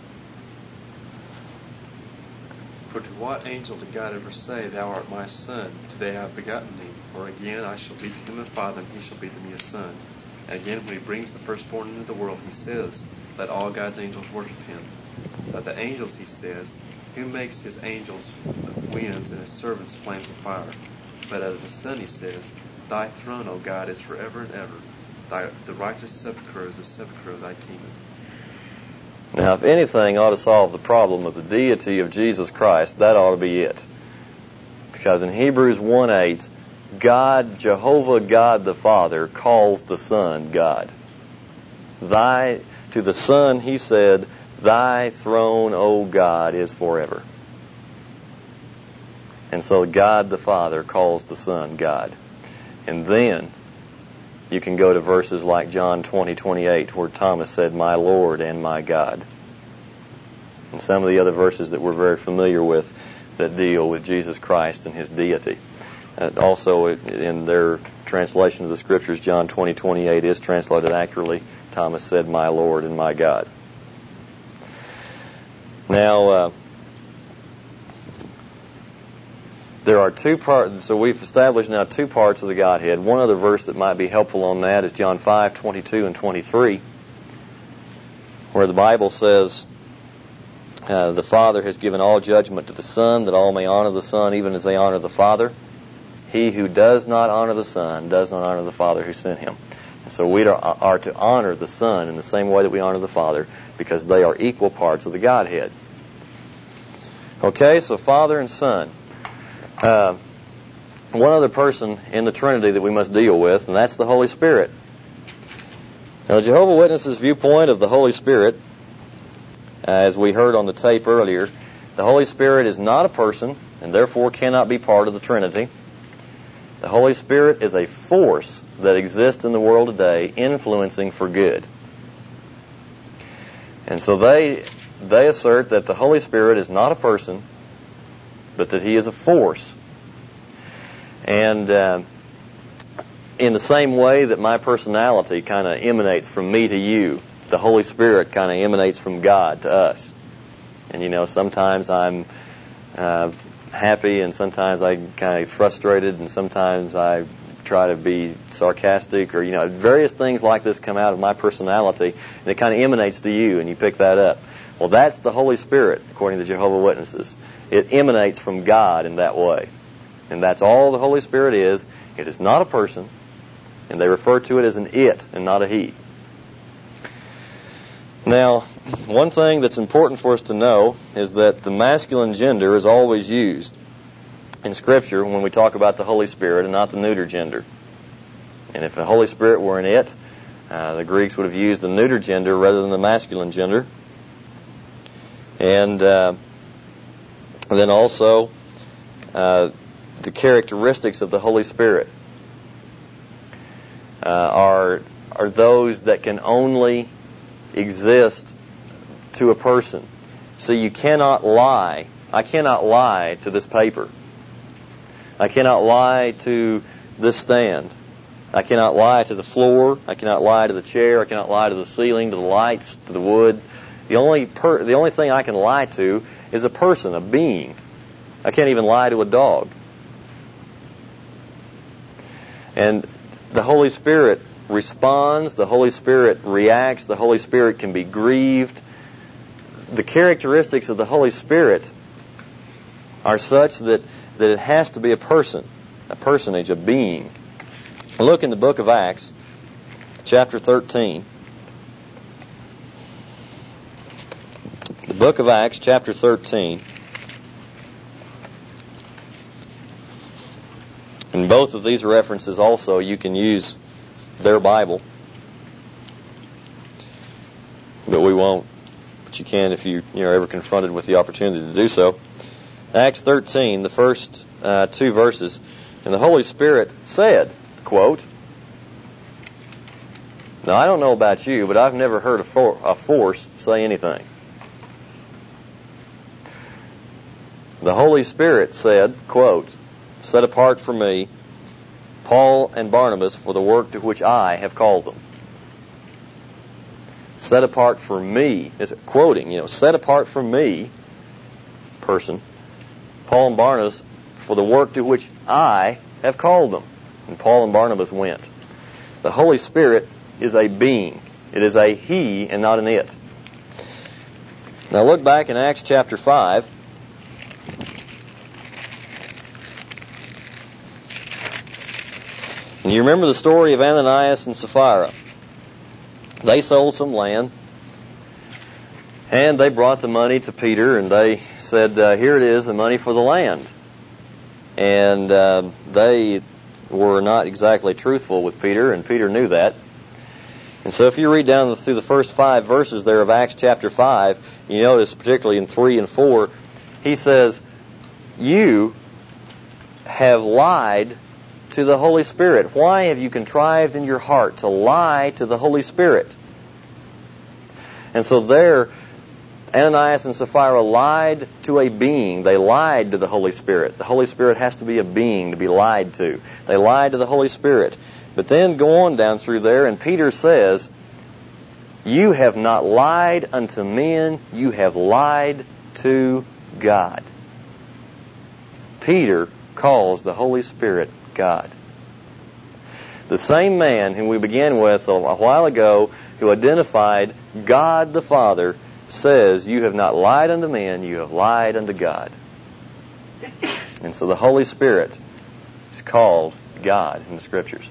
For to what angel did God ever say, Thou art my Son, today I have begotten thee? Or again, I shall be to him a father, and he shall be to me a son. And again, when he brings the firstborn into the world, he says, let all God's angels worship him. Of the angels, he says, who makes his angels winds and his servants flames of fire? But of the Son, he says, thy throne, O God, is forever and ever. The righteous sepulchre is the sepulchre of thy kingdom. Now, if anything ought to solve the problem of the deity of Jesus Christ, that ought to be it. Because in Hebrews 1:8, God, Jehovah God the Father, calls the Son God. To the Son, he said, thy throne, O God, is forever. And so God the Father calls the Son God. And then you can go to verses like John 20:28, where Thomas said, my Lord and my God. And some of the other verses that we're very familiar with that deal with Jesus Christ and his deity. Also, in their translation of the Scriptures, John 20:28 is translated accurately. Thomas said, my Lord and my God. Now, there are two parts, so we've established now two parts of the Godhead. One other verse that might be helpful on that is John 5:22 and 23, where the Bible says, the Father has given all judgment to the Son, that all may honor the Son even as they honor the Father. He who does not honor the Son does not honor the Father who sent him. And so we are to honor the Son in the same way that we honor the Father, because they are equal parts of the Godhead. Okay, so Father and Son. One other person in the Trinity that we must deal with, and that's the Holy Spirit. Now, the Jehovah's Witnesses' viewpoint of the Holy Spirit, as we heard on the tape earlier, the Holy Spirit is not a person, and therefore cannot be part of the Trinity. The Holy Spirit is a force that exists in the world today, influencing for good. And so they assert that the Holy Spirit is not a person, but that he is a force. And in the same way that my personality kind of emanates from me to you, the Holy Spirit kind of emanates from God to us. And sometimes I'm happy, and sometimes I'm kind of frustrated, and sometimes I try to be sarcastic, or various things like this come out of my personality, and it kind of emanates to you, and you pick that up. Well, that's the Holy Spirit, according to Jehovah's Witnesses. It emanates from God in that way. And that's all the Holy Spirit is. It is not a person, and they refer to it as an it and not a he. Now, one thing that's important for us to know is that the masculine gender is always used in Scripture when we talk about the Holy Spirit, and not the neuter gender. And if the Holy Spirit were an it, the Greeks would have used the neuter gender rather than the masculine gender. And then also the characteristics of the Holy Spirit are those that can only exist to a person. So you cannot lie. I cannot lie to this paper. I cannot lie to this stand. I cannot lie to the floor. I cannot lie to the chair. I cannot lie to the ceiling, to the lights, to the wood. The only thing I can lie to is a person, a being. I can't even lie to a dog. And the Holy Spirit responds, the Holy Spirit reacts, the Holy Spirit can be grieved. The characteristics of the Holy Spirit are such that it has to be a person, a personage, a being. Look in the book of Acts, chapter 13. The book of Acts, chapter 13. In both of these references also, you can use their Bible. But we won't. But you can if you're ever confronted with the opportunity to do so. Acts 13, the first two verses. And the Holy Spirit said, quote, now I don't know about you, but I've never heard a force say anything. The Holy Spirit said, quote, set apart for me Paul and Barnabas for the work to which I have called them. Set apart for me, is quoting, set apart for me, person, Paul and Barnabas for the work to which I have called them. And Paul and Barnabas went. The Holy Spirit is a being. It is a he and not an it. Now look back in Acts chapter 5. And you remember the story of Ananias and Sapphira. They sold some land, and they brought the money to Peter, and they said, here it is, the money for the land. And they were not exactly truthful with Peter, and Peter knew that. And so if you read down through the first 5 verses there of Acts chapter 5, you notice particularly in 3 and 4, he says, you have lied to the Holy Spirit. Why have you contrived in your heart to lie to the Holy Spirit? And so there, Ananias and Sapphira lied to a being. They lied to the Holy Spirit. The Holy Spirit has to be a being to be lied to. They lied to the Holy Spirit. But then go on down through there, and Peter says, you have not lied unto men, you have lied to God. Peter calls the Holy Spirit God. The same man whom we began with a while ago, who identified God the Father, says, you have not lied unto men, you have lied unto God. And so the Holy Spirit is called God in the Scriptures.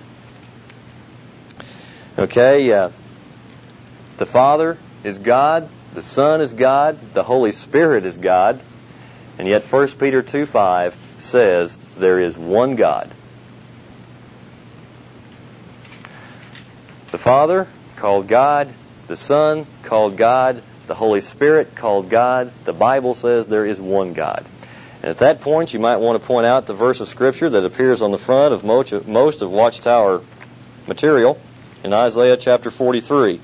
Okay, the Father is God, the Son is God, the Holy Spirit is God, and yet 1 Peter 2:5 says there is one God. The Father called God, the Son called God, the Holy Spirit called God. The Bible says there is one God. And at that point, you might want to point out the verse of Scripture that appears on the front of most of Watchtower material in Isaiah chapter 43.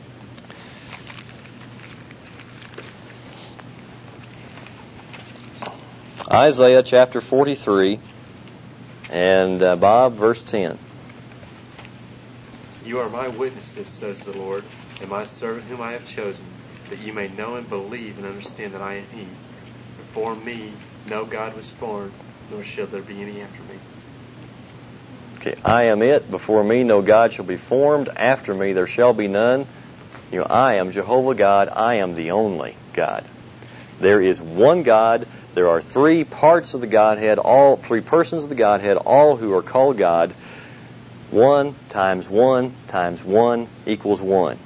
Isaiah chapter 43, and Bob, verse 10. You are my witnesses, says the Lord, and my servant whom I have chosen, that you may know and believe and understand that I am He. Before me no God was formed, nor shall there be any after me. Okay, I am it. Before me no God shall be formed. After me there shall be none. I am Jehovah God. I am the only God. There is one God. There are 3 parts of the Godhead, all 3 persons of the Godhead, all who are called God. 1 times 1 times 1 equals 1.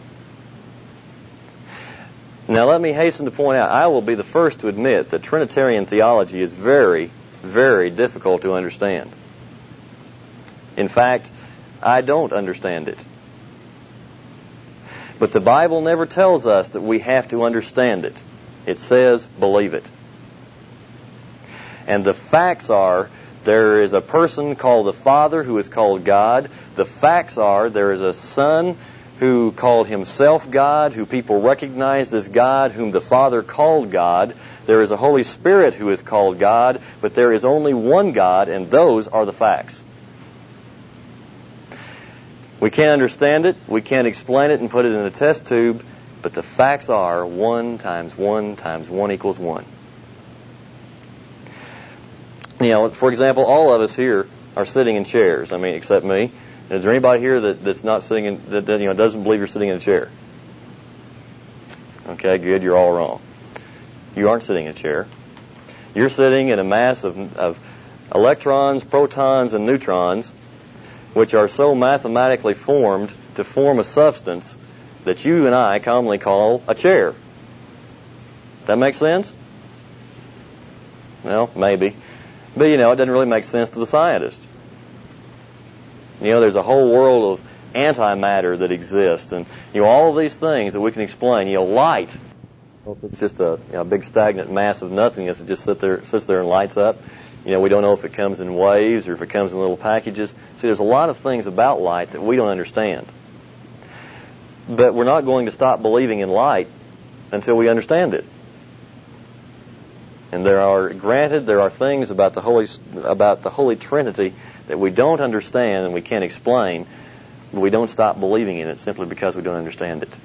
Now let me hasten to point out, I will be the first to admit that Trinitarian theology is very, very difficult to understand. In fact, I don't understand it. But the Bible never tells us that we have to understand it. It says, believe it. And the facts are, there is a person called the Father who is called God. The facts are, there is a Son who called himself God, who people recognized as God, whom the Father called God. There is a Holy Spirit who is called God, but there is only one God, and those are the facts. We can't understand it, we can't explain it and put it in a test tube, but the facts are 1 times 1 times 1 equals 1. For example, all of us here are sitting in chairs. Except me. Is there anybody here that's not sitting in, that doesn't believe you're sitting in a chair? Okay, good. You're all wrong. You aren't sitting in a chair. You're sitting in a mass of electrons, protons, and neutrons, which are so mathematically formed to form a substance that you and I commonly call a chair. That makes sense? Well, maybe. But, it doesn't really make sense to the scientist. There's a whole world of antimatter that exists, and, all of these things that we can explain. Light, it's just a big stagnant mass of nothingness that just sits there and lights up. We don't know if it comes in waves or if it comes in little packages. See, there's a lot of things about light that we don't understand. But we're not going to stop believing in light until we understand it. And there are things about the Holy Trinity that we don't understand and we can't explain, but we don't stop believing in it simply because we don't understand it.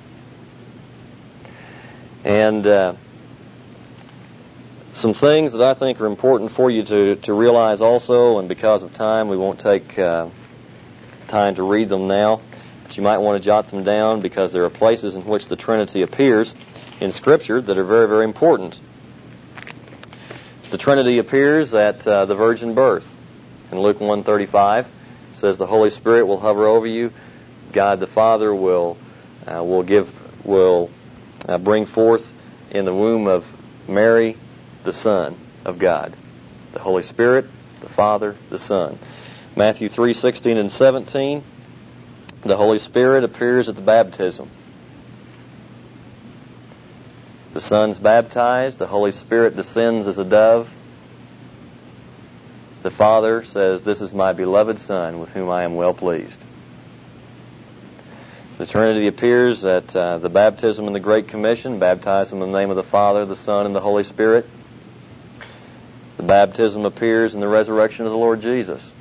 And some things that I think are important for you to realize also, and because of time we won't take time to read them now, but you might want to jot them down because there are places in which the Trinity appears in Scripture that are very, very important. The Trinity appears at the virgin birth. In Luke 1:35, it says the Holy Spirit will hover over you. God the Father will bring forth in the womb of Mary the Son of God. The Holy Spirit, the Father, the Son. Matthew 3:16 and 17, the Holy Spirit appears at the baptism. The Son's baptized, the Holy Spirit descends as a dove. The Father says, "This is my beloved Son, with whom I am well pleased." The Trinity appears at the baptism and the Great Commission, baptized in the name of the Father, the Son, and the Holy Spirit. The baptism appears in the resurrection of the Lord Jesus.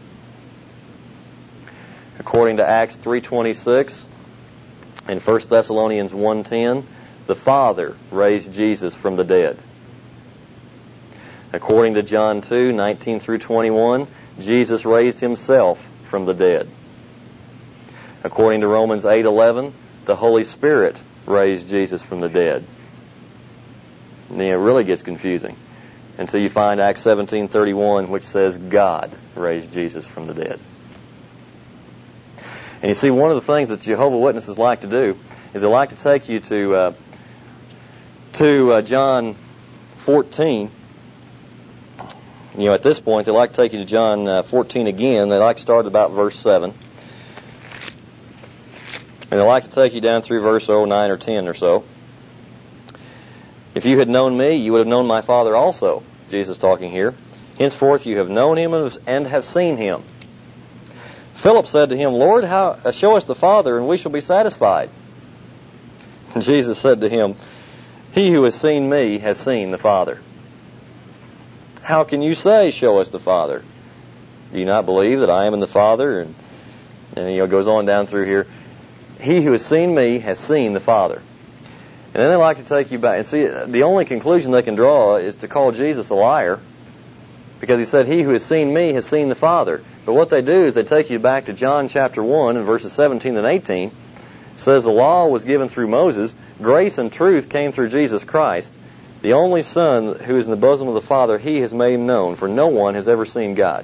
According to Acts 3:26 and 1 Thessalonians 1:10, the Father raised Jesus from the dead. According to John 2:19 through 21, Jesus raised himself from the dead. According to Romans 8:11, the Holy Spirit raised Jesus from the dead. And then it really gets confusing until you find Acts 17:31, which says God raised Jesus from the dead. And you see, one of the things that Jehovah's Witnesses like to do is they like to take you to John 14. At this point, they like to take you to John 14 again. They like to start about verse 7. And they like to take you down through verse 9 or 10 or so. If you had known me, you would have known my Father also. Jesus talking here. Henceforth you have known him and have seen him. Philip said to him, Lord, show us the Father, and we shall be satisfied. And Jesus said to him, He who has seen me has seen the Father. How can you say, show us the Father? Do you not believe that I am in the Father? And it goes on down through here. He who has seen me has seen the Father. And then they like to take you back. And see, the only conclusion they can draw is to call Jesus a liar, because he said, He who has seen me has seen the Father. But what they do is they take you back to John chapter 1 and verses 17 and 18. It says the law was given through Moses. Grace and truth came through Jesus Christ. The only Son who is in the bosom of the Father, He has made him known, for no one has ever seen God.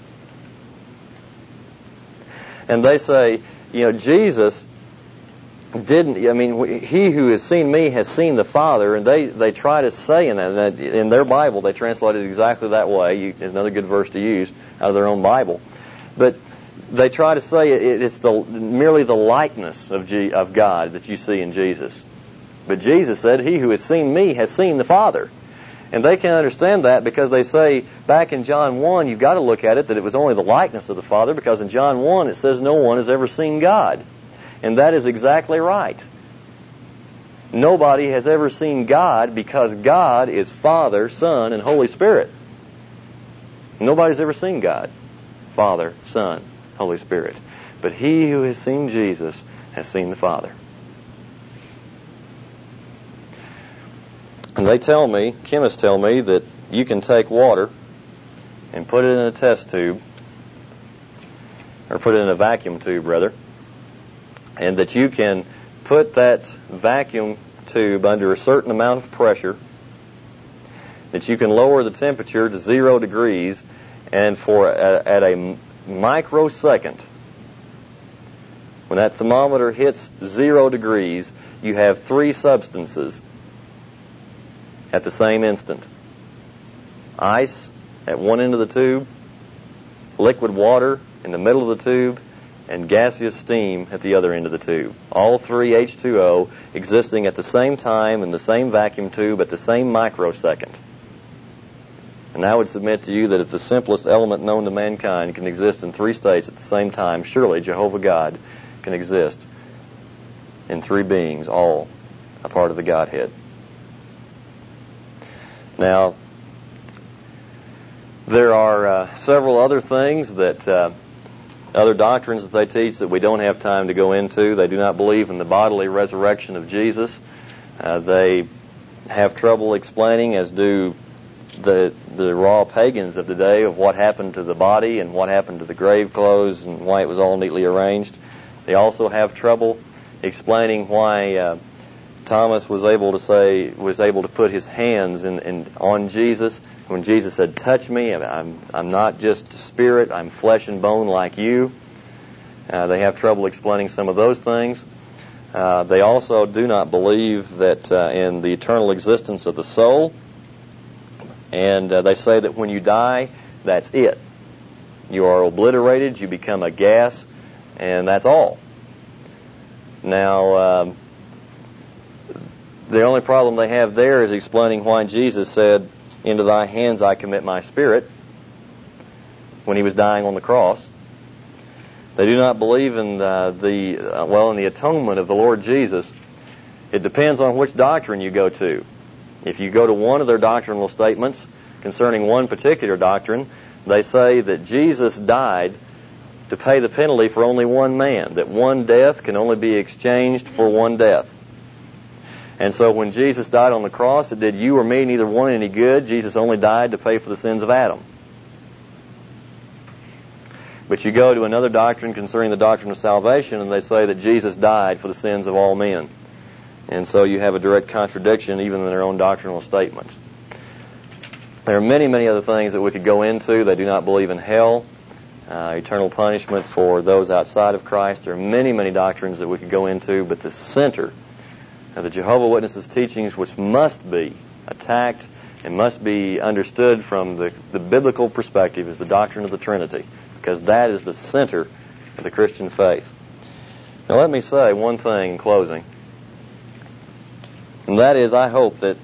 And they say, Jesus didn't, He who has seen me has seen the Father, and they try to say in that in their Bible, they translate it exactly that way. There's another good verse to use out of their own Bible. But they try to say it's merely the likeness of God that you see in Jesus. But Jesus said, He who has seen me has seen the Father. And they can't understand that because they say, back in John 1, you've got to look at it that it was only the likeness of the Father, because in John 1 it says no one has ever seen God. And that is exactly right. Nobody has ever seen God, because God is Father, Son, and Holy Spirit. Nobody's ever seen God, Father, Son, Holy Spirit. But he who has seen Jesus has seen the Father. And they tell me, chemists tell me, that you can take water and put it in a test tube, or put it in a vacuum tube, rather, and that you can put that vacuum tube under a certain amount of pressure, that you can lower the temperature to 0 degrees, and at a microsecond, when that thermometer hits 0 degrees, you have 3 substances at the same instant. Ice at one end of the tube, liquid water in the middle of the tube, and gaseous steam at the other end of the tube. All 3 H2O existing at the same time in the same vacuum tube at the same microsecond. And I would submit to you that if the simplest element known to mankind can exist in 3 states at the same time, surely Jehovah God can exist in 3 beings, all a part of the Godhead. Now, there are several other things that, other doctrines that they teach that we don't have time to go into. They do not believe in the bodily resurrection of Jesus. They have trouble explaining, as do the raw pagans of the day of what happened to the body and what happened to the grave clothes and why it was all neatly arranged. They also have trouble explaining why Thomas was able to put his hands on Jesus when Jesus said, "Touch me. I'm not just spirit. I'm flesh and bone like you." They have trouble explaining some of those things. They also do not believe that in the eternal existence of the soul. And they say that when you die, that's it. You are obliterated, you become a gas, and that's all. Now, the only problem they have there is explaining why Jesus said, "Into thy hands I commit my spirit," when he was dying on the cross. They do not believe in the atonement of the Lord Jesus. It depends on which doctrine you go to. If you go to one of their doctrinal statements concerning one particular doctrine, they say that Jesus died to pay the penalty for only one man, that one death can only be exchanged for one death. And so when Jesus died on the cross, it did you or me neither one any good. Jesus only died to pay for the sins of Adam. But you go to another doctrine concerning the doctrine of salvation, and they say that Jesus died for the sins of all men. And so you have a direct contradiction even in their own doctrinal statements. There are many, many other things that we could go into. They do not believe in hell, eternal punishment for those outside of Christ. There are many, many doctrines that we could go into, but the center of the Jehovah's Witnesses' teachings, which must be attacked and must be understood from the biblical perspective, is the doctrine of the Trinity, because that is the center of the Christian faith. Now let me say one thing in closing. And that is, I hope that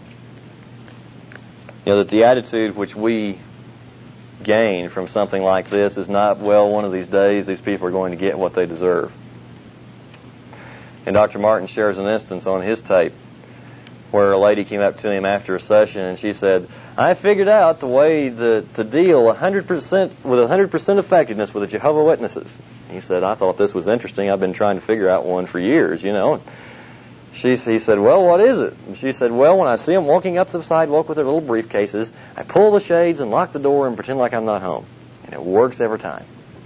that the attitude which we gain from something like this is not, well, one of these days these people are going to get what they deserve. And Dr. Martin shares an instance on his tape where a lady came up to him after a session and she said, "I figured out the way to deal 100% with 100% effectiveness with the Jehovah's Witnesses." He said, "I thought this was interesting. I've been trying to figure out one for years, He said, "Well, what is it?" And she said, "Well, when I see them walking up the sidewalk with their little briefcases, I pull the shades and lock the door and pretend like I'm not home. And it works every time."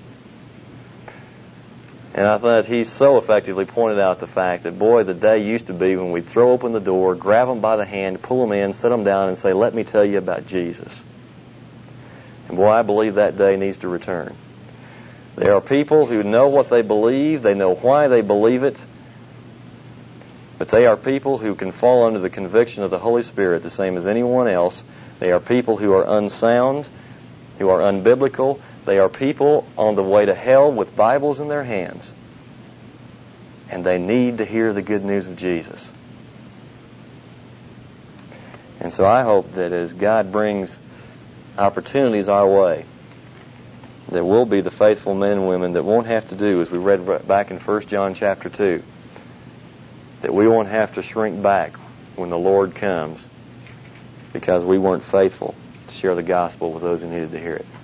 And I thought he so effectively pointed out the fact that, boy, the day used to be when we'd throw open the door, grab them by the hand, pull them in, sit them down, and say, "Let me tell you about Jesus." And boy, I believe that day needs to return. There are people who know what they believe, they know why they believe it, but they are people who can fall under the conviction of the Holy Spirit the same as anyone else. They are people who are unsound, who are unbiblical. They are people on the way to hell with Bibles in their hands. And they need to hear the good news of Jesus. And so I hope that as God brings opportunities our way, that we'll be the faithful men and women that won't have to do, as we read back in 1 John chapter 2, that we won't have to shrink back when the Lord comes because we weren't faithful to share the gospel with those who needed to hear it.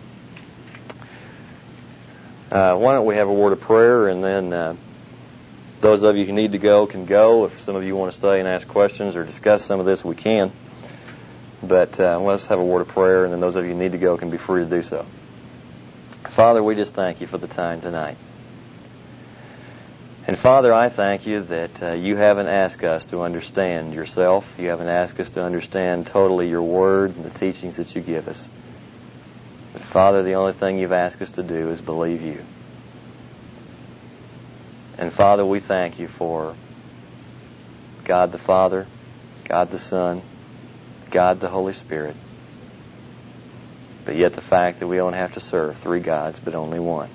Why don't we have a word of prayer, and then those of you who need to go can go. If some of you want to stay and ask questions or discuss some of this, we can. But let's have a word of prayer, and then those of you who need to go can be free to do so. Father, we just thank you for the time tonight. And Father, I thank you that you haven't asked us to understand yourself. You haven't asked us to understand totally your word and the teachings that you give us. But Father, the only thing you've asked us to do is believe you. And Father, we thank you for God the Father, God the Son, God the Holy Spirit. But yet the fact that we don't have to serve three gods, but only one.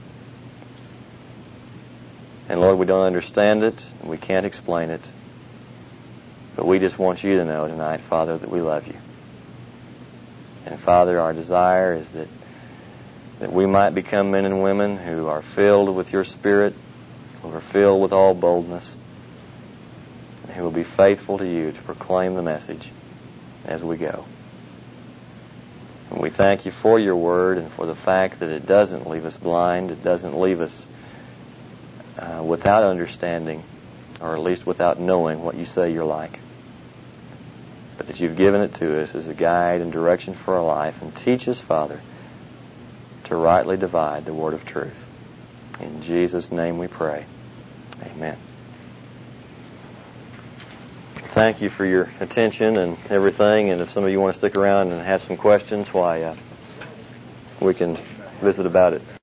And Lord, we don't understand it, and we can't explain it. But we just want you to know tonight, Father, that we love you. And Father, our desire is that we might become men and women who are filled with your Spirit, who are filled with all boldness, and who will be faithful to you to proclaim the message as we go. And we thank you for your word and for the fact that it doesn't leave us blind, it doesn't leave us without understanding, or at least without knowing what you say you're like. but that you've given it to us as a guide and direction for our life. And teach us, Father, to rightly divide the word of truth. In Jesus' name we pray. Amen. Thank you for your attention and everything. And if some of you want to stick around and have some questions, why, we can visit about it.